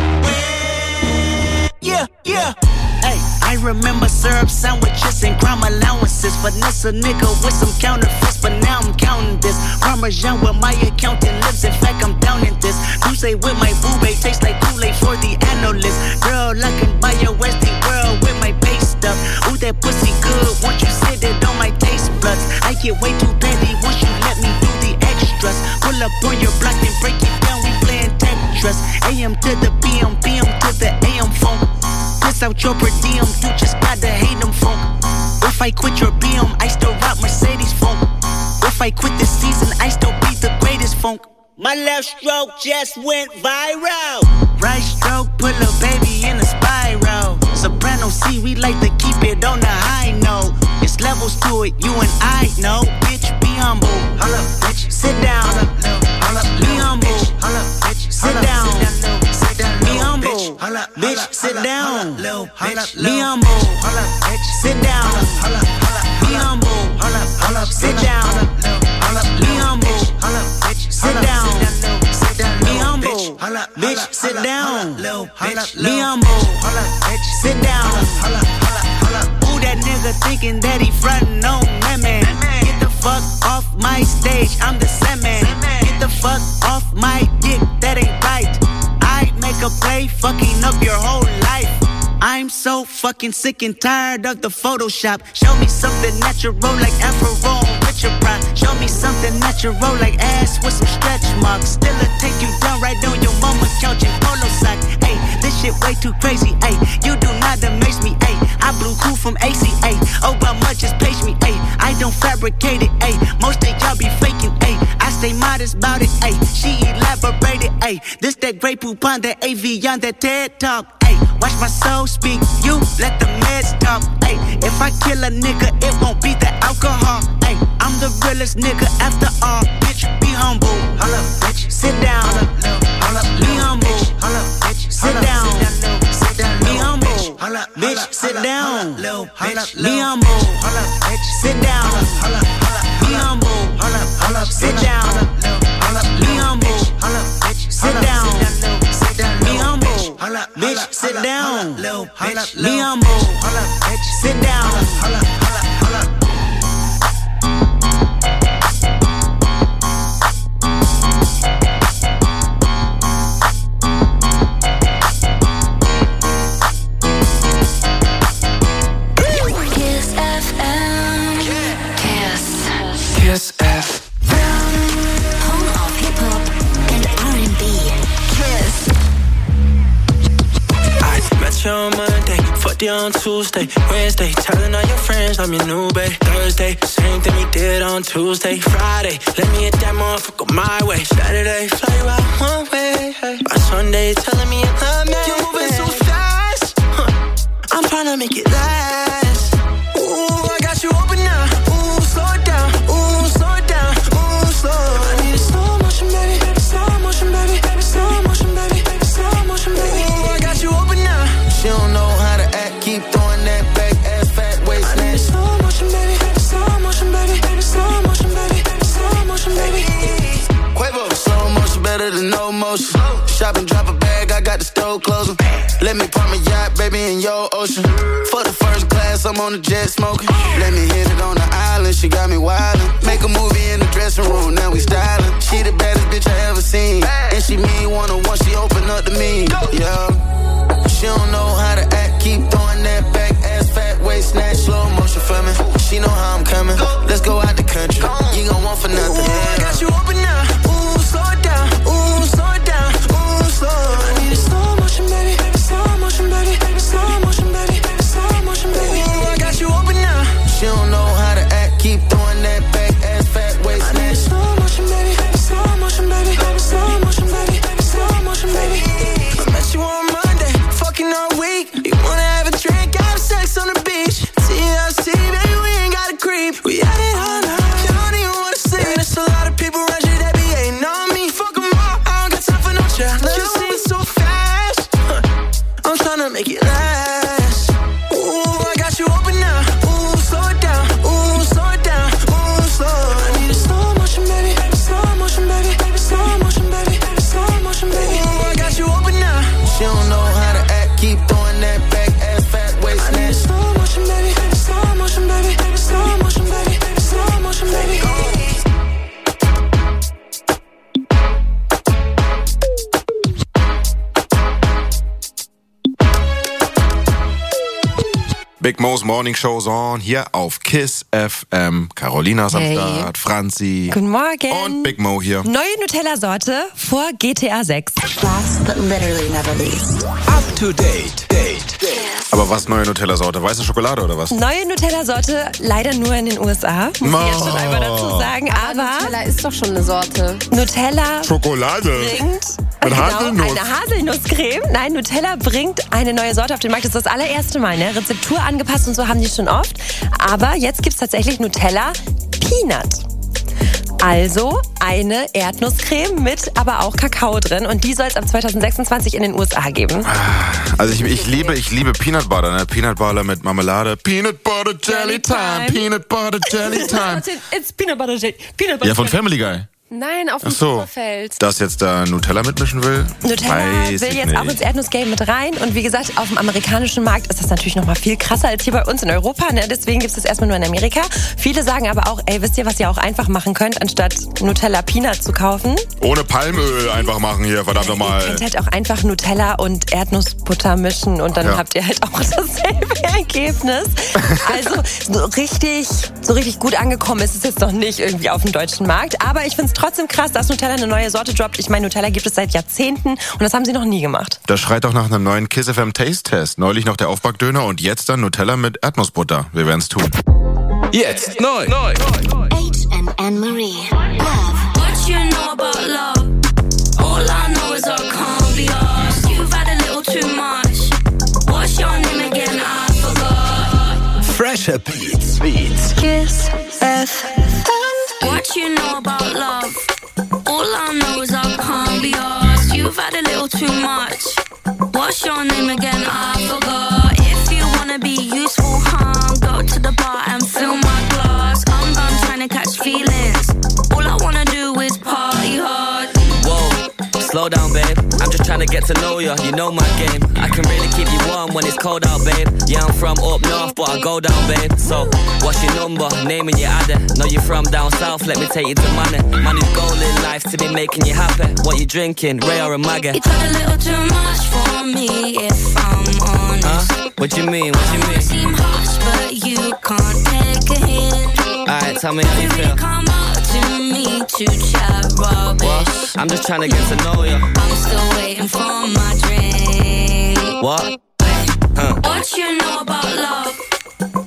Yeah, yeah. Hey, I remember syrup sandwiches and crime allowances. Finesse a nigga with some counterfeits, but now I'm counting this. Parmesan with my accountant lips, in fact I'm down in this. You say with my boo-bae, tastes like Kool-Aid for the analyst. Girl, I can buy your Westie world with my base stuff. Ooh, that pussy good, once you sit it on my taste buds. I get way too petty once you let me do the extras. Pull up on your block and break it down, we playing Tetris. AM to the PM, PM to the AM phone. max out your per diem. You just gotta hate them funk. If I quit your BM, I still rock Mercedes funk. If I quit this season, I still be the greatest funk. My left stroke just went viral. Right stroke put a baby in a spiral. Soprano C, we like to keep it on the high note. It's levels to it, you and I know. Bitch, be humble. Holla, bitch, sit down. Be humble. Sit down. Be humble. Bitch, sit down. Be humble. Sit down. Be humble. Sit down. Be humble. Sit down. Be humble. Bitch, sit down. Be humble. Sit down. Who that nigga thinking that he frontin' on women? Get the fuck off my stage, I'm the semen. Get the fuck off my dick, that ain't right. I make a play, fucking up your whole life. I'm so fucking sick and tired of the Photoshop. Show me something natural like Afro with your pride. Show me something natural like ass with some stretch marks. Still take you down right on your mama couch in polo socks. Hey, this shit way too crazy. Hey, you do not amaze me. Hey, I blew cool from ACA. Obama just page me. Hey, I don't fabricate it. Hey, most of y'all be faking. Hey, I stay modest about it. Hey, she elaborated. Hey, this that Grey Poupon, that AV on that TED Talk. Watch my soul speak, you let the meds talk. Ay, if I kill a nigga, it won't be the alcohol. Ay, I'm the realest nigga after all. Bitch, be humble. Holla, bitch, sit down. Be humble. Sit down. Be humble. Bitch, sit down. Be humble. Sit down. Be humble. Sit down. Be humble. Sit down. Be humble. Bitch, sit down. Be humble. Sit down. Kiss FM. Kiss. Kiss FM. Home of Hip Hop and R&B. Kiss. Met you on Monday, fucked you on Tuesday, Wednesday, telling all your friends I'm your new babe. Thursday, same thing we did on Tuesday, Friday, let me hit that motherfucker my way. Saturday, fly you out one way. By Sunday, telling me you love me. You're moving so fast, I'm trying to make it last. Ooh, I got you open now. Ooh, slow it down. Ooh, slow it down. Ooh, slow. I need a slow motion, baby. Slow motion, baby. Slow motion, baby. Slow motion, baby. Ooh, I got you open now. She don't know how to act, keep throwing that back ass fat waist snatch. Slow motion, baby. Slow motion, baby. Slow motion, baby. Slow motion, baby. Quavo, slow motion better than no motion. Shop and drop a bag, I got the stove closing. Let me park my yacht, baby, in your ocean. For the first class, I'm on the jet smoking. Let me hit it on the island, she got me wildin'. Make a movie in the dressing room, now we stylin'. She the baddest bitch I ever seen. And she mean one-on-one, she open up to me. Yeah. She don't know how to act, keep throwing that back ass fat waist snatch. Slow motion for me, she know how I'm coming. Let's go out the country, you gon' want for nothing. Ooh, I got you open now. Ooh, slow it down. Ooh, slow it down. Ooh, slow. I need a slow motion, baby. Slow motion, baby. Slow motion, baby. Slow motion, baby. Ooh, I got you open now. She don't know how to act, keep throwing that back ass fat waist snatch. I need a slow motion, baby. Slow motion, baby. Slow motion, baby. Slow motion, baby. I met you on Monday, fucking all week. You wanna have a drink, have sex on the beach. TLC, baby, we ain't gotta creep. We had it all night, you don't even wanna see. And there's a lot of people around you that be hating on me. Fuck them all, I don't got time for no chat. You see it so fast, I'm tryna make it last. Ooh, I got you open now. Ooh, slow it down. Ooh, slow it down. Ooh, slow. I need a slow motion, baby. Slow motion, baby. Slow motion, baby. Slow motion, baby. Ooh, I got you open now. She don't know how to act, keep throwing that back ass fat waist I need a snatch. slow motion, baby. Slow motion, baby. Slow motion, baby. Slow motion, baby. Big Mo's Morning Show's on, hier auf Kiss FM. Carolina ist am Start, Franzi. Guten Morgen. Und Big Mo hier. Neue Nutella-Sorte vor GTA 6. Last but literally never least. Up to date. Aber was neue Nutella-Sorte? Weiße Schokolade oder was? Neue Nutella-Sorte, leider nur in den USA, muss ich jetzt schon einmal dazu sagen. Aber Nutella ist doch schon eine Sorte. Nutella Schokolade bringt mit Haselnuss. Eine Haselnusscreme. Nein, Nutella bringt eine neue Sorte auf den Markt. Das ist das allererste Mal. Ne? Rezeptur angepasst und so haben die schon oft. Aber jetzt gibt es tatsächlich Nutella Peanut. Also eine Erdnusscreme mit aber auch Kakao drin. Und die soll es ab 2026 in den USA geben. Also ich liebe Peanut Butter, ne? Peanut Butter mit Marmelade. Peanut Butter Jelly Time. Peanut Butter Jelly Time. It's Peanut Butter Jelly. Ja, von Family Guy. Nein, auf dem Ach so, Superfeld. dass jetzt da Nutella mitmischen will? Nutella Weiß will ich jetzt nicht. auch ins Erdnussgame mit rein. Und wie gesagt, auf dem amerikanischen Markt ist das natürlich noch mal viel krasser als hier bei uns in Europa. Ne? Deswegen gibt es das erstmal nur in Amerika. Viele sagen aber auch, ey, wisst ihr, was ihr auch einfach machen könnt, anstatt Nutella Peanut zu kaufen? Ohne Palmöl einfach machen hier, verdammt nochmal. Ihr könnt halt auch einfach Nutella und Erdnussbutter mischen und dann habt ihr halt auch dasselbe Ergebnis. Also so richtig gut angekommen ist es jetzt noch nicht irgendwie auf dem deutschen Markt. Aber ich finde es trotzdem krass, dass Nutella eine neue Sorte droppt. Ich meine, Nutella gibt es seit Jahrzehnten und das haben sie noch nie gemacht. Das schreit doch nach einem neuen Kiss FM Taste Test. Neulich noch der Aufbackdöner und jetzt dann Nutella mit Erdnussbutter. Wir werden's tun. Jetzt neu. H&N Marie. Love. What you know about love? All I know is I can't be asked. You've had a little too much. What's your name again? I forgot. Fresher Beats. Kiss FM. What you know about love? All I know is I can't be asked. You've had a little too much. What's your name again? I forgot. If you wanna be useful, go to the bar and fill my glass. I'm done trying to catch feelings. All I wanna do is party hard. Whoa, slow down, babe. I'm just trying to get to know you. You know my game. I can really keep you warm when it's cold out, babe. Yeah, I'm from up north, but I go down, babe. So, what's your number? Name and your adder. Know you're from down south, let me take you to Manor. My new goal in life to be making you happy. What you drinking, Ray or a Maggot? You talk a little too much for me, if I'm honest. What you mean, Seem harsh, but you can't take a hint. Alright, tell me how you feel. Come up to me to chat rubbish. What? I'm just trying to get to know you. I'm still waiting for my drink. What? What you know about